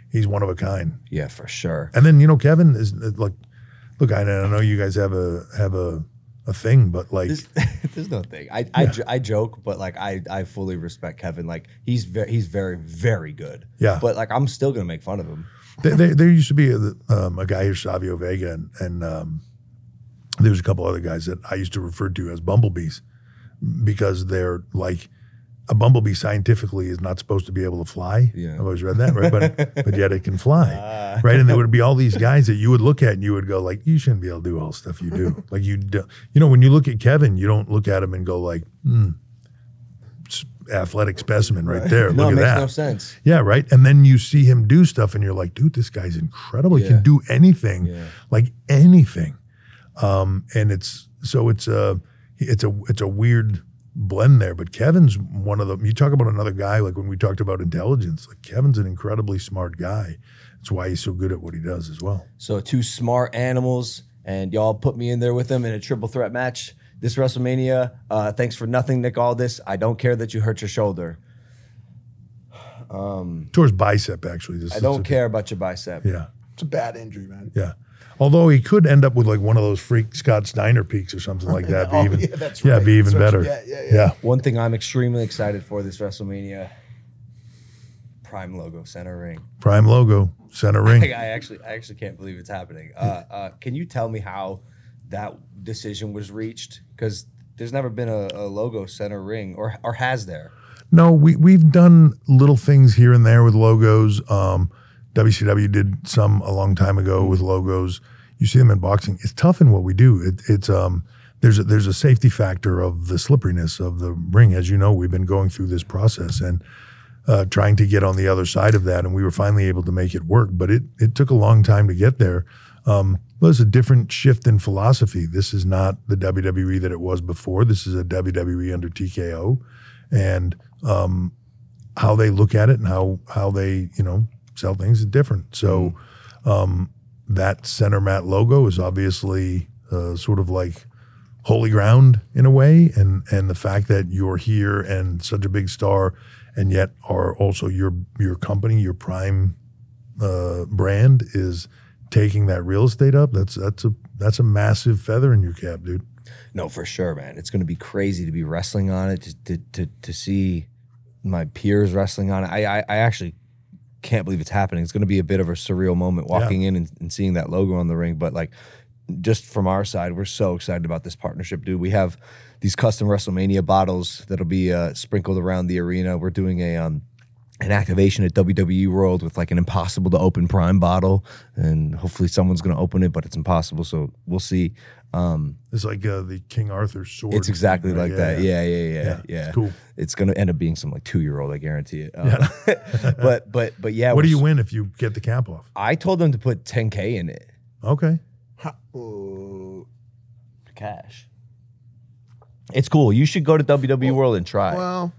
he's one of a kind. Yeah, for sure. And then you know Kevin is uh, like, look, I, I know you guys have a have a a thing, but like, There's, there's no thing. I I, jo- I joke, but like I I fully respect Kevin. Like he's very he's very very good. Yeah. But like I'm still gonna make fun of him. there, there, there used to be a, um, a guy here, Savio Vega, and, and um, there's a couple other guys that I used to refer to as bumblebees because they're like. A bumblebee scientifically is not supposed to be able to fly. Yeah. I've always read that, right? But but yet it can fly, uh. right? And there would be all these guys that you would look at and you would go like, you shouldn't be able to do all the stuff you do. Like you, do, you know, when you look at Kevin, you don't look at him and go like, hmm, athletic specimen right, right there. No, look it at makes that. no sense. Yeah, right. And then you see him do stuff, and you're like, dude, this guy's incredible. He Yeah. can do anything, Yeah. like anything. Um, and it's so it's a it's a it's a weird blend there. But Kevin's one of them. You talk about another guy, like when we talked about intelligence, like Kevin's an incredibly smart guy. That's why he's so good at what he does as well. So two smart animals, and y'all put me in there with them in a triple threat match this WrestleMania. Uh, thanks for nothing, Nick Aldis. I don't care that you hurt your shoulder. Um, Towards bicep, actually. This I is don't a- care about your bicep. Yeah, It's a bad injury, man. yeah. Although he could end up with like one of those freak Scott Steiner peaks or something like that. Be Oh, even, yeah, that's yeah, right. be even That's what better. you get. Yeah, yeah. One thing I'm extremely excited for this WrestleMania: Prime logo center ring. Prime logo, center ring. I actually, I actually can't believe it's happening. Uh, uh, can you tell me how that decision was reached? Because there's never been a, a logo center ring, or or has there? No, we we've done little things here and there with logos. Um, W C W did some a long time ago with logos. You see them in boxing. It's tough in what we do. It, it's um, there's a, there's a safety factor of the slipperiness of the ring. As you know, we've been going through this process and uh, trying to get on the other side of that, and we were finally able to make it work. But it it took a long time to get there. Um, well, it's a different shift in philosophy. This is not the W W E that it was before. This is a W W E under T K O, and um, how they look at it and how how they you know sell things is different. So um, that center mat logo is obviously uh, sort of like holy ground in a way, and and the fact that you're here and such a big star, and yet are also your your company, your prime uh, brand is taking that real estate up. That's that's a that's a massive feather in your cap, dude. No, for sure, man. It's going to be crazy to be wrestling on it, to to to, to see my peers wrestling on it. I, I I actually can't believe it's happening. It's going to be a bit of a surreal moment walking Yeah. in and, and seeing that logo on the ring. But like, just from our side, we're so excited about this partnership, dude. We have these custom WrestleMania bottles that'll be uh, sprinkled around the arena. We're doing a um, an activation at W W E World with like an impossible to open Prime bottle, and hopefully someone's going to open it, but it's impossible. So we'll see. Um, It's like uh, the King Arthur sword. it's exactly thing, right? like that. Yeah, yeah, yeah, yeah. Yeah, it's cool. It's gonna end up being some like two year old, I guarantee it. Uh, but but but yeah. What do we're you s- win if you get the cap off? I told them to put ten K in it, Okay. Ha- oh, cash. It's cool. You should go to W W E World and try. well,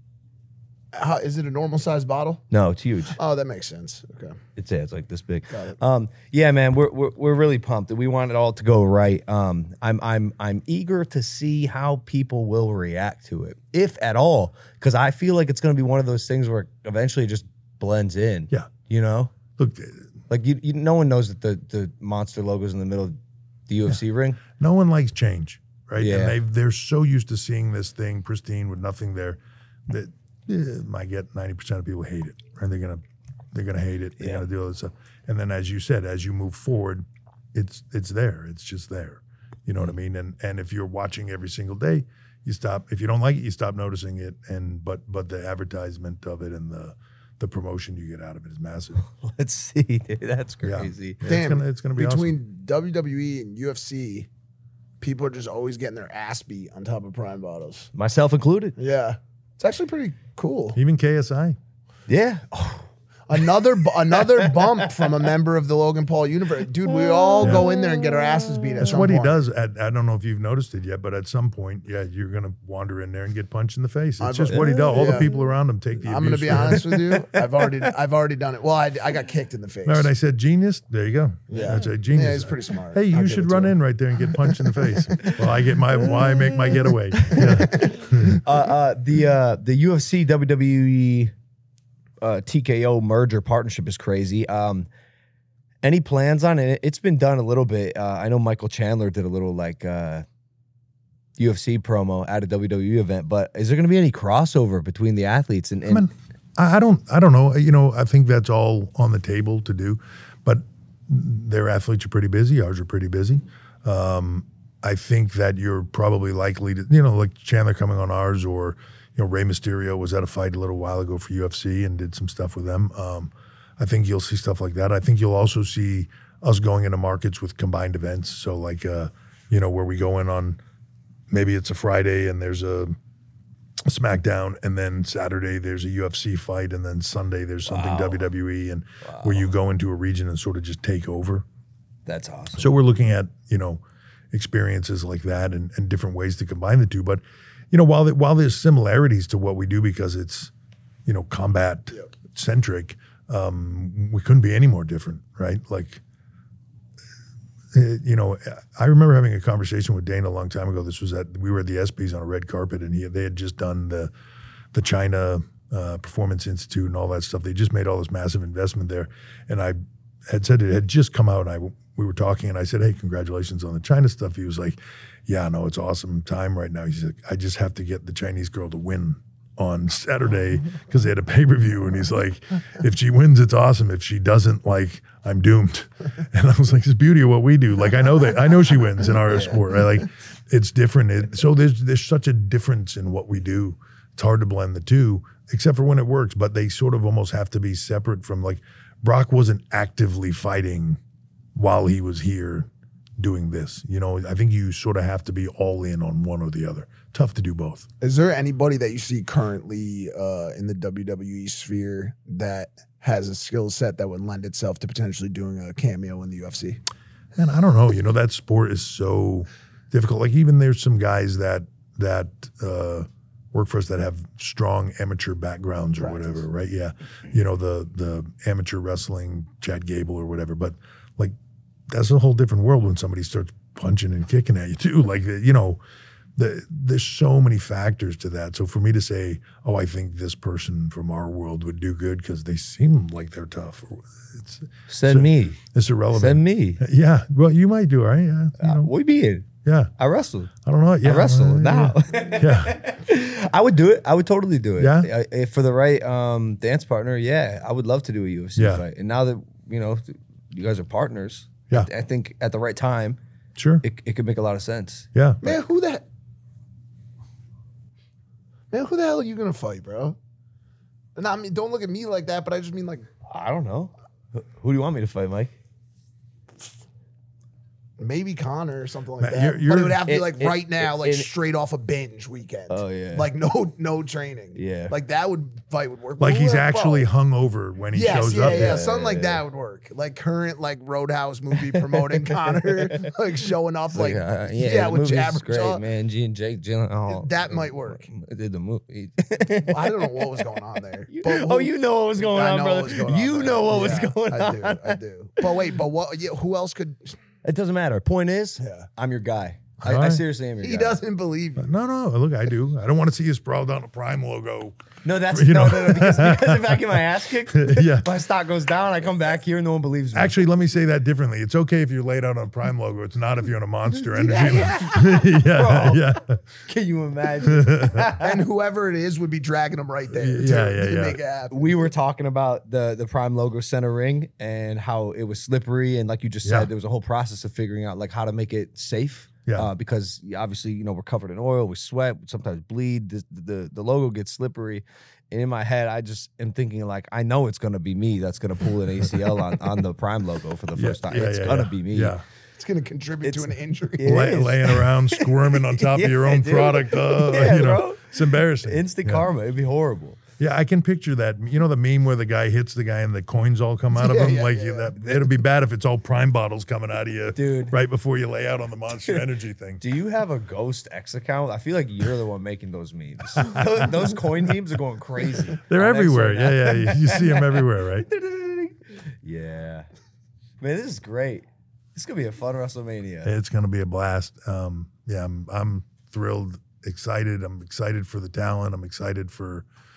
how, is it a normal size bottle? No, it's huge. Oh, that makes sense. Okay. It's yeah, it's like this big. Got it. Um, yeah, man, we're, we're we're really pumped. We want it all to go right. Um, I'm I'm I'm eager to see how people will react to it, if at all, because I feel like it's going to be one of those things where eventually it just blends in. Yeah. You know, Look, like you, you no one knows that the the monster logo's in the middle of the U F C ring. no one likes change, right? Yeah. And they they're so used to seeing this thing pristine with nothing there that eh, might get ninety percent of people hate it, and they're gonna they're gonna hate it. They're Yeah. gonna do all this stuff. And then, as you said, as you move forward, it's it's there. It's just there. You know what I mean? And and if you're watching every single day, you stop. If you don't like it, you stop noticing it. And but but the advertisement of it and the the promotion you get out of it is massive. Let's see, dude, that's Yeah. crazy. Yeah, Damn, it's gonna it's gonna be between awesome. W W E and U F C, people are just always getting their ass beat on top of Prime bottles. Myself included. Yeah, it's actually pretty cool. Even K S I. Yeah. Another bu- another bump from a member of the Logan Paul universe, dude. We all Yeah. go in there and get our asses beat. At That's some what he point. does. At, I don't know if you've noticed it yet, but at some point, yeah, you're gonna wander in there and get punched in the face. It's I've- just what he does. All the yeah. people around him take the. I'm gonna abuse be for him. honest with you. I've already I've already done it. Well, I, I got kicked in the face. Remember when I said genius? There you go. Yeah. That's a genius. Yeah, he's pretty smart. Hey, you I'll give should it to run him. in right there and get punched in the face. Well, I get my, why I make my getaway. Yeah. uh, uh, the uh, the U F C W W E uh, T K O merger partnership is crazy. Um, any plans on it? It's been done a little bit. Uh, I know Michael Chandler did a little like uh, U F C promo at a W W E event, but is there going to be any crossover between the athletes? And, and I mean, I I don't, I don't know. You know, I think that's all on the table to do, but their athletes are pretty busy. Ours are pretty busy. Um, I think that you're probably likely to, you know, like Chandler coming on ours, or you know, Rey Mysterio was at a fight a little while ago for U F C and did some stuff with them. Um, I think you'll see stuff like that. I think you'll also see us going into markets with combined events. So like, uh, you know, where we go in on, maybe it's a Friday and there's a SmackDown, and then Saturday there's a U F C fight, and then Sunday there's something Wow. W W E, and Wow. where you go into a region and sort of just take over. That's awesome. So we're looking at, you know, experiences like that and, and different ways to combine the two. But, you know, while the, while there's similarities to what we do because it's, you know, combat centric, um, we couldn't be any more different, right? Like, uh, you know, I remember having a conversation with Dana a long time ago. This was at, we were at the ESPYs on a red carpet, and he, they had just done the, the China uh, Performance Institute and all that stuff. They just made all this massive investment there. And I had said it had just come out, and I, we were talking, and I said, hey, congratulations on the China stuff. He was like, yeah, no, it's awesome time right now. He's like, I just have to get the Chinese girl to win on Saturday because they had a pay-per-view, and he's like, if she wins, it's awesome. If she doesn't, like, I'm doomed. And I was like, it's the beauty of what we do. Like, I know that, I know she wins in our yeah. sport, right? Like, it's different. It, so there's there's such a difference in what we do. It's hard to blend the two, except for when it works, but they sort of almost have to be separate from, like, Brock wasn't actively fighting while he was here doing this. You know, I think you sort of have to be all in on one or the other. Tough to do both. Is there anybody that you see currently uh, in the W W E sphere that has a skill set that would lend itself to potentially doing a cameo in the U F C? And I don't know. You know, that sport is so difficult. Like, even there's some guys that that uh, work for us that have strong amateur backgrounds or Practice. whatever, right? Yeah. You know, the the amateur wrestling, Chad Gable or whatever. But, like, that's a whole different world when somebody starts punching and kicking at you too. Like, you know, the, there's so many factors to that. So for me to say, oh, I think this person from our world would do good because they seem like they're tough, it's send so, me. It's irrelevant. Send me. Yeah. Well, you might do, right? Yeah. You know. Uh, we be in. Yeah. I wrestle. I don't know. Yeah. I wrestle uh, now. Yeah. yeah. I would do it. I would totally do it. Yeah. I, if for the right um, dance partner, yeah, I would love to do a U F C yeah. fight. And now that, you know, you guys are partners, yeah. I think at the right time, sure, it, it could make a lot of sense. Yeah. Man, who the Man, who the hell are you gonna fight, bro? And I mean, don't look at me like that, but I just mean like, I don't know. Who do you want me to fight, Mike? maybe Connor or something like Man, that. you're- you're- but it would have to be it- like it- right now, like it- straight off a binge weekend. Oh, yeah. Like no no training. Yeah. Like that would fight would work. But Like he's who- actually bro, hung over when he Yes, shows yeah, up. yeah, there. something like yeah. that would work. Like current like Roadhouse movie promoting Connor, like showing up like, Like, uh, yeah, yeah, the with movie's Jabberjaw. great, man. G and Jake Gyllenhaal. That might work. It did the movie. I don't know what was going on there. You- But oh, who- you know what was going I on, know brother. what was going on you there. know what was Yeah, going I on. do, I do. But wait, but what? Yeah, who else could? It doesn't matter. Point is, Yeah. I'm your guy. I, All I right. seriously am your He guy. doesn't believe you. No, no. Look, I do. I don't want to see you sprawled on a Prime logo. No, that's You no, know. no, no, because, because if I get my ass kicked, Yeah. my stock goes down. I come back here, no one believes me. Actually, let me say that differently. It's okay if you're laid out on a Prime logo. It's not if you're in a Monster Energy. yeah. yeah, Bro. yeah. Can you imagine? And whoever it is would be dragging him right there. Yeah, too, yeah, to yeah. Make it happen. We were talking about the the Prime logo center ring and how it was slippery, and like you just said, Yeah. there was a whole process of figuring out like how to make it safe. Yeah. Uh, because obviously, you know, we're covered in oil, we sweat, we sometimes bleed. The, the the logo gets slippery, and in my head, I just am thinking like, I know it's gonna be me that's gonna pull an A C L on, on the Prime logo for the Yeah, first time. yeah, it's yeah, gonna yeah. be me. Yeah. It's going to contribute to an It's- injury. It Lay, is. laying around, squirming on top of your Yeah, own dude. product. Uh, Yeah, you know, bro. it's embarrassing. Instant yeah. karma. It'd be horrible. Yeah, I can picture that. You know the meme where the guy hits the guy and the coins all come out of Yeah, him? yeah, like yeah. you, that, it'll be bad if it's all Prime bottles coming out of you, Dude. right before you lay out on the Monster Energy thing. Do you have a Ghost X account? I feel like you're the one making those memes. those, those coin memes are going crazy. They're on X everywhere. right now. Yeah, yeah. You, you see them everywhere, right? Yeah. Man, this is great. This is going to be a fun WrestleMania. It's going to be a blast. Um, yeah, I'm, I'm thrilled, excited. I'm excited for the talent. I'm excited for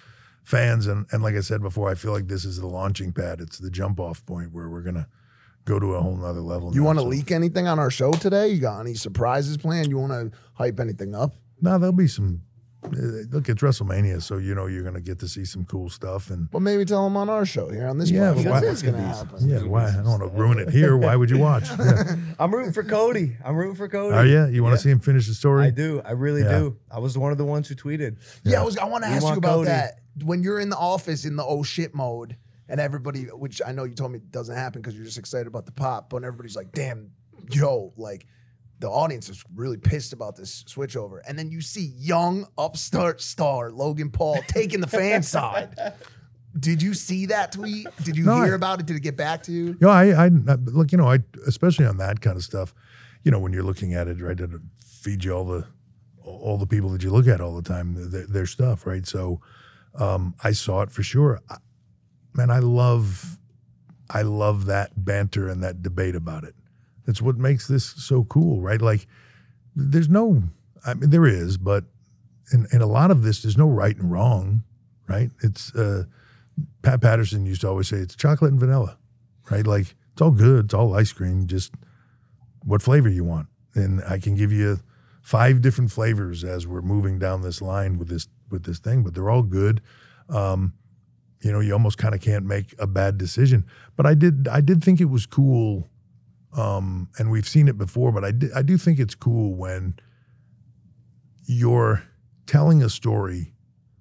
fans. And, and like I said before, I feel like this is the launching pad. It's the jump off point where we're going to go to a whole nother level. You now, want to so. leak anything on our show today? You got any surprises planned? You want to hype anything up? No, there'll be some. Uh, look, it's WrestleMania, so you know you're going to get to see some cool stuff. And Well, maybe tell them on our show here on this Yeah, podcast. but why- What's going to happen? yeah, why? I don't want to ruin it here. Why would you watch? Yeah. I'm rooting for Cody. I'm rooting for Cody. Oh yeah, you want to Yeah. see him finish the story? I do. I really Yeah. do. I was one of the ones who tweeted. Yeah, I was. I want to We ask you want about Cody. that. When you're in the office in the oh shit mode, and everybody, which I know you told me doesn't happen because you're just excited about the pop, but everybody's like, "Damn, yo!" Like the audience is really pissed about this switchover, and then you see young upstart star Logan Paul taking the fan side. Did you see that tweet? Did you No, hear I- about it? Did it get back to you? You know, I, I, I look, you know, I, especially on that kind of stuff, you know, when you're looking at it, right, it feeds you all the, all the people that you look at all the time, their, their stuff, right? So, um, I saw it for sure. I, man, I love, I love that banter and that debate about it. That's what makes this so cool, right? Like, there's no, I mean, there is, but in, in a lot of this, there's no right and wrong, right? It's, uh, Pat Patterson used to always say it's chocolate and vanilla, right? Like it's all good, it's all ice cream, just what flavor you want. And I can give you five different flavors as we're moving down this line with this with this thing, but they're all good. Um, you know, you almost kind of can't make a bad decision. But I did I did think it was cool, um, and we've seen it before, but I did, I do think it's cool when you're telling a story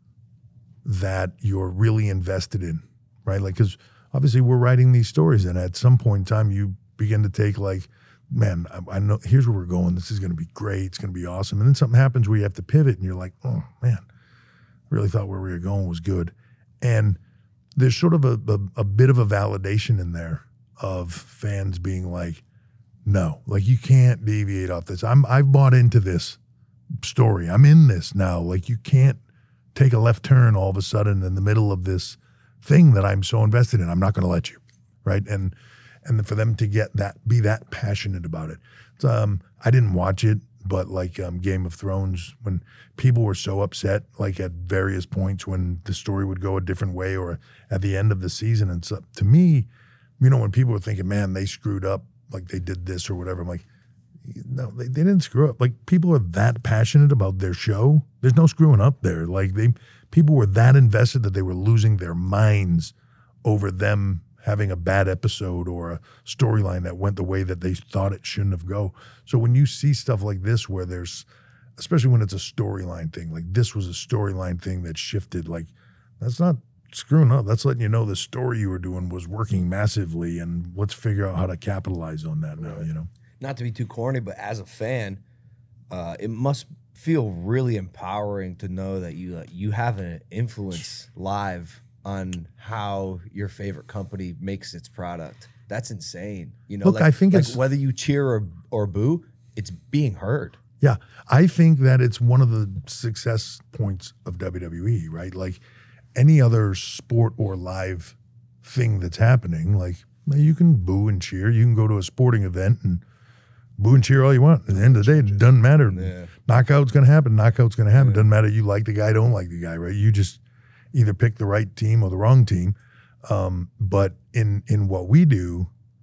that you're really invested in, right? Like, because obviously we're writing these stories, and at some point in time, you begin to take like, man, I, I know here's where we're going. This is going to be great. It's going to be awesome. And then something happens where you have to pivot, and you're like, oh man, I really thought where we were going was good. And there's sort of a, a, a bit of a validation in there of fans being like, no, like you can't deviate off this. I'm I've bought into this story. I'm in this now. Like you can't take a left turn all of a sudden in the middle of this thing that I'm so invested in. I'm not going to let you, right? And and for them to get that, be that passionate about it. So, um, I didn't watch it, but like um, Game of Thrones, when people were so upset, like at various points when the story would go a different way, or at the end of the season, and so to me, you know, when people were thinking, man, they screwed up, like they did this or whatever, I'm like, no, they, they didn't screw up. Like people are that passionate about their show. There's no screwing up there. Like they, people were that invested that they were losing their minds over them having a bad episode or a storyline that went the way that they thought it shouldn't have go. So when you see stuff like this, where there's, especially when it's a storyline thing, like this was a storyline thing that shifted, like that's not screwing up. That's letting you know the story you were doing was working massively, and let's figure out how to capitalize on that now, you know? Not to be too corny, but as a fan, uh, it must feel really empowering to know that you uh, you have an influence live on how your favorite company makes its product. That's insane. You know, Look, like, I think like it's- whether you cheer or or boo, it's being heard. Yeah, I think that it's one of the success points of W W E, right? Like any other sport or live thing that's happening, like you can boo and cheer. You can go to a sporting event and boo and cheer all you want. At the end of the day, it doesn't matter. Yeah. Knockout's going to happen. Knockout's going to happen. Doesn't matter you like the guy, don't like the guy, right? You just either pick the right team or the wrong team. Um, but in in what we do,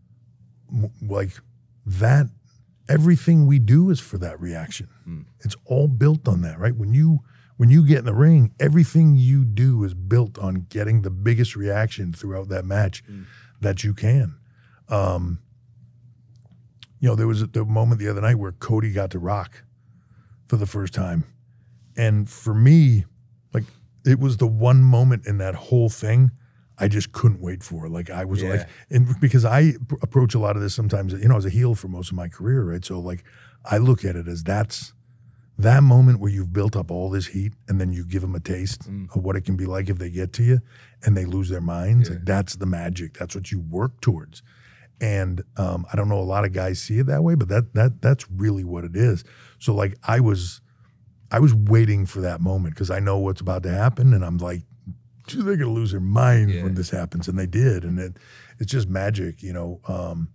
m- like that, everything we do is for that reaction. It's all built on that, right? When you when you get in the ring, everything you do is built on getting the biggest reaction throughout that match that you can. Um, you know, there was a the moment the other night where Cody got to rock for the first time. And for me, like, it was the one moment in that whole thing I just couldn't wait for. Like, I was Yeah. like, and because I p- approach a lot of this sometimes, you know, as a heel for most of my career, right? So, like, I look at it as that's that moment where you've built up all this heat and then you give them a taste of what it can be like if they get to you and they lose their minds. Like, that's the magic. That's what you work towards. And um, I don't know, a lot of guys see it that way, but that that that's really what it is. So, like, I was I was waiting for that moment because I know what's about to happen, and I'm like, they're going to lose their minds Yeah. when this happens, and they did, and it it's just magic, you know. Um,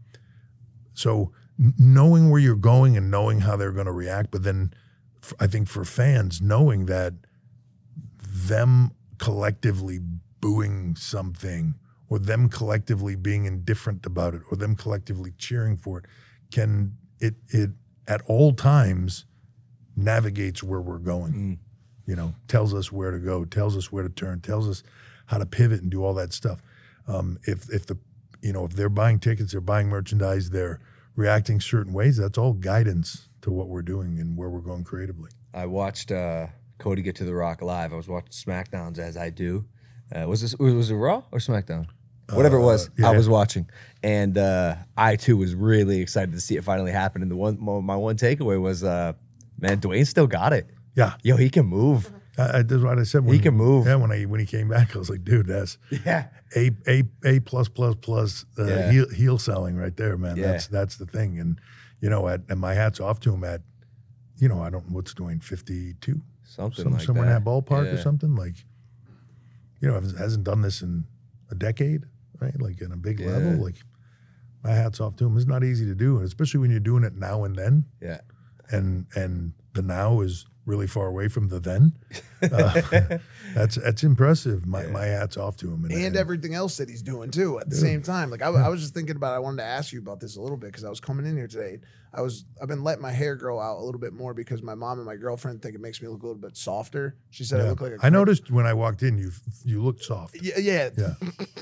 so n- knowing where you're going and knowing how they're going to react, but then f- I think for fans, knowing that them collectively booing something, or them collectively being indifferent about it, or them collectively cheering for it, can it it at all times navigates where we're going. Mm. You know, tells us where to go, tells us where to turn, tells us how to pivot and do all that stuff. Um, if if the you know if they're buying tickets, they're buying merchandise, they're reacting certain ways, that's all guidance to what we're doing and where we're going creatively. I watched uh, Cody get to the Rock live. I was watching SmackDowns as I do. Uh, was this was it Raw or SmackDown? Whatever it was, uh, yeah. I was watching, and uh, I too was really excited to see it finally happen. And the one, my one takeaway was, uh, man, Dwayne still got it. Yeah, yo, he can move. I, I, that's what I said. When he can move. Yeah, when I when he came back, I was like, dude, that's yeah, a a a plus plus plus uh, yeah. heel, heel selling right there, man. Yeah. That's that's the thing, and you know, at and my hat's off to him at, you know, I don't what's Dwayne fifty-two, something Some, like somewhere that. in that ballpark yeah. or something like, you know, hasn't done this in a decade. Right, like in a big yeah. level, like my hat's off to him. It's not easy to do, and especially when you're doing it now and then. Yeah, and and the now is really far away from the then. Uh, that's that's impressive. My yeah. my hat's off to him, and, and, and everything else that he's doing too at the yeah. same time. Like I, I was just thinking about, I wanted to ask you about this a little bit because I was coming in here today. I was I've been letting my hair grow out a little bit more because my mom and my girlfriend think it makes me look a little bit softer. She said yeah. I look like a I noticed when I walked in, you you looked soft. Yeah, yeah. yeah.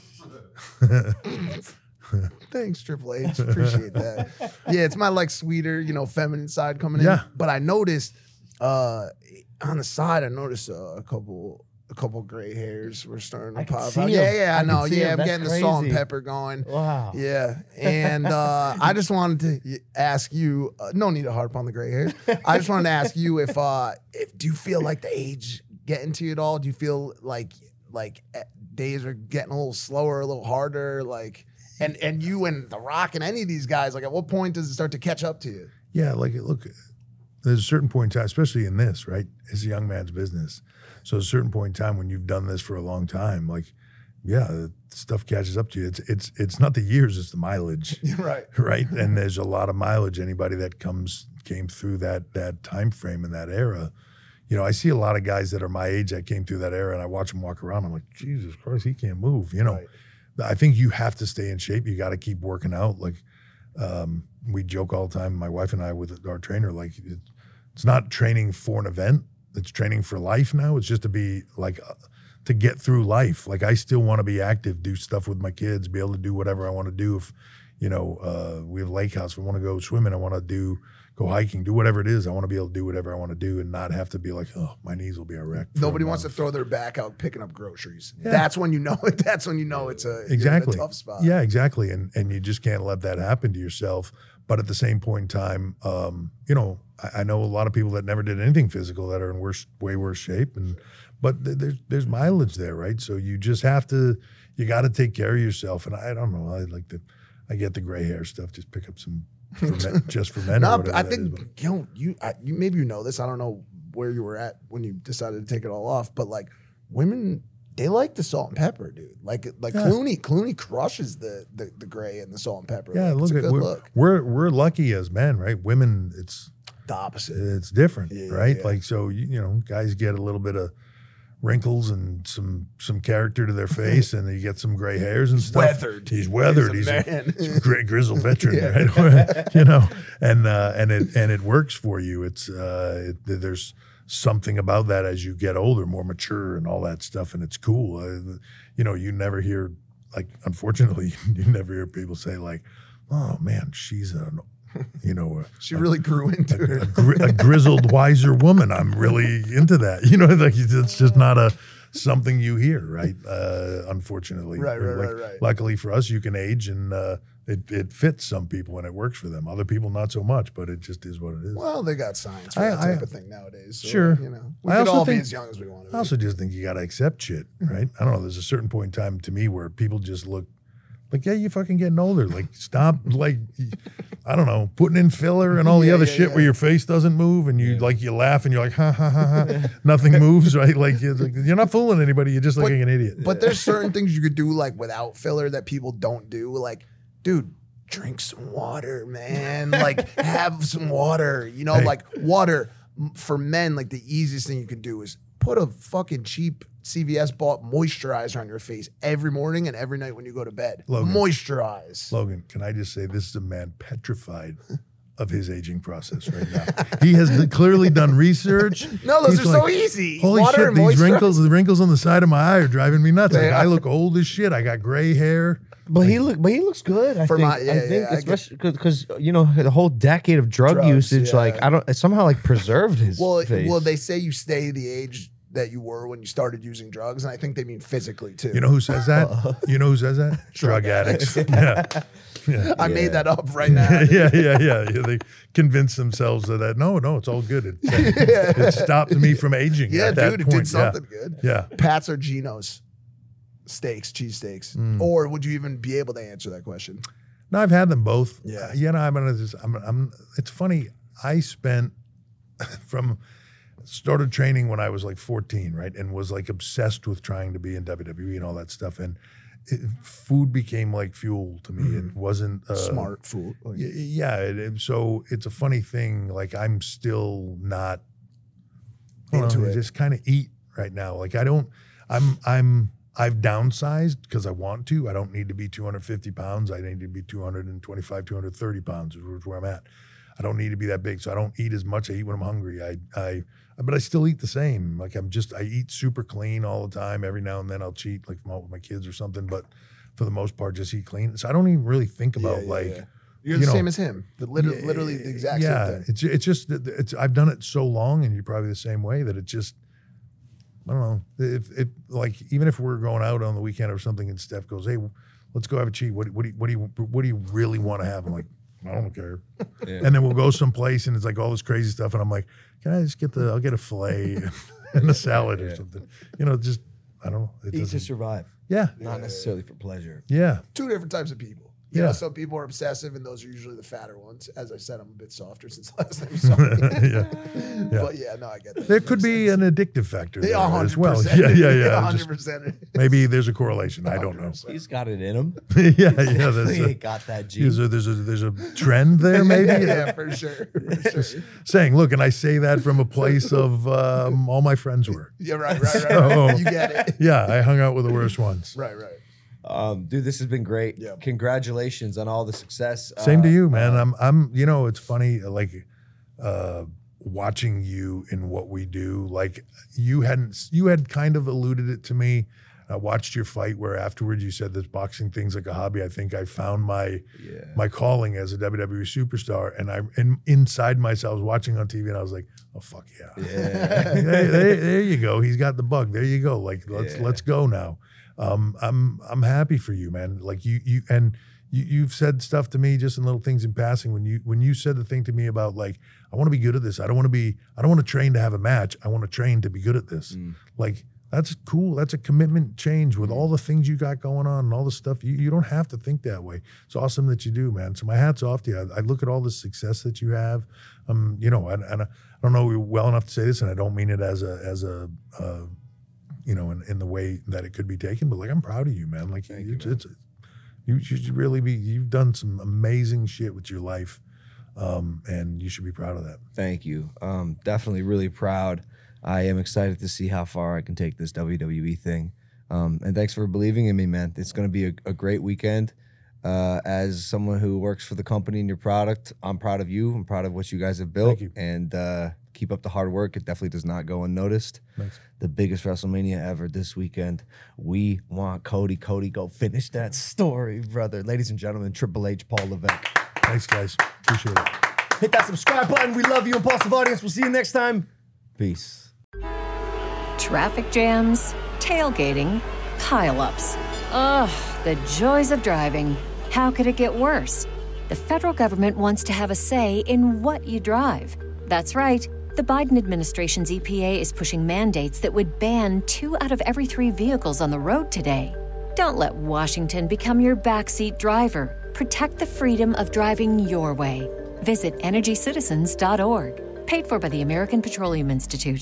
Thanks, Triple H. Appreciate that. Yeah, it's my like sweeter, you know, feminine side coming yeah. in. But I noticed uh, on the side, I noticed uh, a couple, a couple gray hairs were starting to I pop see out. him. Yeah, yeah, I, I know. see Yeah, him. I'm That's getting the salt and crazy. pepper going. Wow. Yeah, and uh, I just wanted to ask you. Uh, no need to harp on the gray hairs. I just wanted to ask you if, uh, if do you feel like the age getting to you at all? Do you feel like like days are getting a little slower, a little harder, like? And and you and The Rock and any of these guys, like at what point does it start to catch up to you? Yeah, like look, there's a certain point in time, especially in this, right? It's a young man's business. So at a certain point in time when you've done this for a long time, like, yeah, stuff catches up to you. It's it's it's not the years, it's the mileage. Right. Right. And there's a lot of mileage. Anybody that comes came through that that time frame in that era. You know, I see a lot of guys that are my age that came through that era, and I watch them walk around. I'm like, Jesus Christ, he can't move. You know, Right. I think you have to stay in shape. You got to keep working out. Like um, we joke all the time, my wife and I with our trainer, like it, it's not training for an event. It's training for life now. It's just to be like, uh, to get through life. Like I still want to be active, do stuff with my kids, be able to do whatever I want to do. If, you know, uh, we have a lake house, if I want to go swimming, I want to do, go hiking, do whatever it is. I want to be able to do whatever I want to do and not have to be like, oh, my knees will be a wreck. Nobody a wants to month. throw their back out picking up groceries. Yeah. That's when you know it. That's when you know it's a, exactly you're in a tough spot. Yeah, exactly. And and you just can't let that happen to yourself. But at the same point in time, um, you know, I, I know a lot of people that never did anything physical that are in worse, way worse shape. And but th- there's there's mileage there, right? So you just have to, you got to take care of yourself. And I don't know, I like the, I get the gray hair stuff. Just pick up some. For men, just for men. No, or whatever I that think is, but- you know, you, I, you maybe you know this. I don't know where you were at when you decided to take it all off, but like women, they like the salt and pepper, dude. Like like Yeah. Clooney, Clooney crushes the, the the gray and the salt and pepper. Yeah, like, it's look a at good we're, look. we're we're lucky as men, right? Women, it's The opposite. it's different, Yeah, right? yeah. Like so, you, you know, guys get a little bit of wrinkles and some some character to their face, and you get some gray hairs and stuff. weathered. He's weathered. He's He's, a a, man. he's a gri- grizzled veteran, right? You know, and uh, and it and it works for you. It's uh, it, there's something about that as you get older, more mature, and all that stuff, and it's cool. Uh, you know, you never hear like, unfortunately, you never hear people say like, "Oh man, she's a." You know, a, She really grew into a, it. a, gri- a grizzled, wiser woman. I'm really into that. You know, like it's just not a something you hear, right? Uh, unfortunately, Right, right, Like, right, right. Luckily for us, you can age, and uh, it it fits some people and it works for them. Other people, not so much. But it just is what it is. Well, they got science for I- that type I- of thing nowadays. So, Sure. you know, we I could also all be think- as young as we want to be. I also just think you got to accept shit, right? I don't know. There's a certain point in time to me where people just look like, yeah, you're fucking getting older. Like, stop, like, I don't know, putting in filler and all the Yeah, other yeah, shit yeah. where your face doesn't move and you like you laugh and you're like, ha ha ha ha, nothing moves, right? Like, you're, like, you're not fooling anybody. You're just But- like an idiot. But there's certain things you could do like without filler that people don't do. Like, dude, drink some water, man. Like, have some water. You know, Hey. like water m- for men. Like the easiest thing you can do is put a fucking cheap C V S bought moisturizer on your face every morning and every night when you go to bed. Logan. Moisturize. Logan, can I just say this is a man petrified of his aging process right now. He has clearly done research. No, those He's are so like, easy. Holy Water shit, and these moisturize. wrinkles, the wrinkles on the side of my eye are driving me nuts. They Like, I are. look old as shit. I got gray hair. But he look, but he looks good. I For think. my- yeah, I think, yeah, I especially because you know the whole decade of drug Drugs, usage, yeah. like I don't, it somehow like preserved his Well, face. well, they say you stay the age that you were when you started using drugs, and I think they mean physically too. You know who says that? You know who says that? Drug addicts. Yeah. Yeah. I made that up right now. yeah, yeah, yeah, yeah. They convince themselves of that. No, no, it's all good. It, it stopped me from aging. Yeah, at that dude, it point. did something good. Yeah. Pat's or Geno's steaks, cheesesteaks, Mm. or would you even be able to answer that question? No, I've had them both. Yeah. Uh, you know, I'm gonna just, I'm, I'm, it's funny. I spent from, started training when I was like fourteen, right? And was like obsessed with trying to be in W W E and all that stuff. And it, food became like fuel to me. It wasn't uh, Smart food. Like, Y- Yeah. It, it- so it's a funny thing. Like I'm still not I don't Into know, I it. just kind of eat right now. Like I don't, I'm, I'm, I've downsized because I want to. I don't need to be two hundred fifty pounds. I need to be two hundred twenty-five, two hundred thirty pounds is where I'm at. I don't need to be that big. So I don't eat as much. I eat when I'm hungry. I, I, but I still eat the same. Like I'm just, I eat super clean all the time. Every now and then I'll cheat like if I'm out with my kids or something, but for the most part, just eat clean. So I don't even really think about yeah, yeah, like, yeah. You're you the know, same as him. The literally, literally the exact yeah, same thing. it's it's just that it's I've done it so long, and you're probably the same way that it just I don't know if if like even if we're going out on the weekend or something, and Steph goes, hey, let's go have a cheat. What do- what do you, what do you what do you really want to have? I'm like, I don't care. And then we'll go someplace, and it's like all this crazy stuff, and I'm like, can I just get the I'll get a fillet and a salad or something? You know, just I don't know. It eat to doesn't. survive, Yeah, not necessarily for pleasure. yeah. Two different types of people. You Yeah. know, some people are obsessive, and those are usually the fatter ones. As I said, I'm a bit softer since last time you saw me. Yeah. But yeah, no, I get that. There It could makes be sense. an addictive factor They there are as well. one hundred percent. Yeah, yeah, yeah. one Just- hundred percent. Maybe there's a correlation. I don't know. He's got it in him. yeah, yeah. There's He a, got that G. there's a there's a there's a trend there, maybe. yeah, for sure. For sure. Saying, look, and I say that from a place of um, all my friends were. Yeah, right, right, right. So- right. You get it. Yeah, I hung out with the worst ones. Right, right. Um, dude, this has been great. Yeah. Congratulations on all the success. Same to Uh, you, man. I'm I'm you know, it's funny, like uh watching you in what we do. Like you hadn't you had kind of alluded it to me. I watched your fight where afterwards you said this boxing thing's like a hobby. I think I found my my calling as a W W E superstar. And I and inside myself I was watching on T V and I was like, oh fuck yeah. Yeah. there, there, there you go. He's got the bug. There you go. Like let's Yeah. let's go now. Um, I'm I'm happy for you, man. Like you you and you you've said stuff to me just in little things in passing. When you when you said the thing to me about like I want to be good at this. I don't want to be. I don't want to train to have a match. I want to train to be good at this. Like that's cool. That's a commitment change with all the things you got going on and all the stuff. You you don't have to think that way. It's awesome that you do, man. So my hat's off to you. I, I look at all the success that you have. Um, you know, and, and I don't know you well enough to say this, and I don't mean it as a as a. Uh, you know, in, in the way that it could be taken, but like, I'm proud of you, man. Like you, it's, it's, you should really be, you've done some amazing shit with your life. Um, and you should be proud of that. Thank you. Um, definitely really proud. I am excited to see how far I can take this W W E thing. Um, and thanks for believing in me, man. It's going to be a, a great weekend. Uh, as someone who works for the company and your product, I'm proud of you. I'm proud of what you guys have built. Thank you. And uh, keep up the hard work. It definitely does not go unnoticed. Thanks. The biggest WrestleMania ever this weekend. We want Cody. Cody, go finish that story, brother. Ladies and gentlemen, Triple H, Paul Levesque. Thanks, guys. Appreciate it. Hit that subscribe button. We love you, Impulsive Audience. We'll see you next time. Peace. Traffic jams, tailgating, pileups. Ugh, the joys of driving. How could it get worse? The federal government wants to have a say in what you drive. That's right. The Biden administration's E P A is pushing mandates that would ban two out of every three vehicles on the road today. Don't let Washington become your backseat driver. Protect the freedom of driving your way. Visit energy citizens dot org. Paid for by the American Petroleum Institute.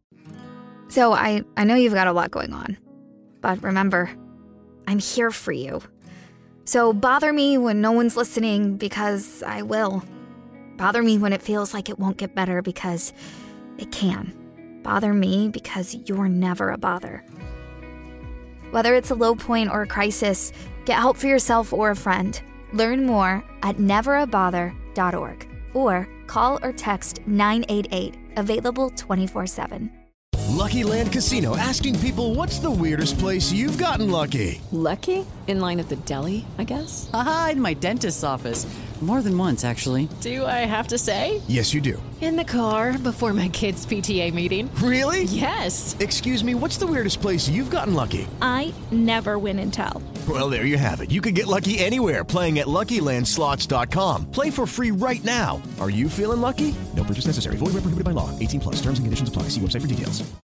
So I, I know you've got a lot going on. But remember, I'm here for you. So bother me when no one's listening, because I will. Bother me when it feels like it won't get better, because it can. bother me because you're never a bother. Whether it's a low point or a crisis, get help for yourself or a friend. Learn more at never a bother dot org or call or text nine eight eight, available twenty-four seven. Lucky Land Casino, asking people, what's the weirdest place you've gotten lucky? Lucky? In line at the deli, I guess? Aha, in my dentist's office. More than once, actually. Do I have to say? Yes, you do. In the car before my kids' P T A meeting. Really? Yes. Excuse me, what's the weirdest place you've gotten lucky? I never win and tell. Well, there you have it. You can get lucky anywhere, playing at Lucky Land Slots dot com. Play for free right now. Are you feeling lucky? No purchase necessary. Void where prohibited by law. eighteen plus. Terms and conditions apply. See website for details.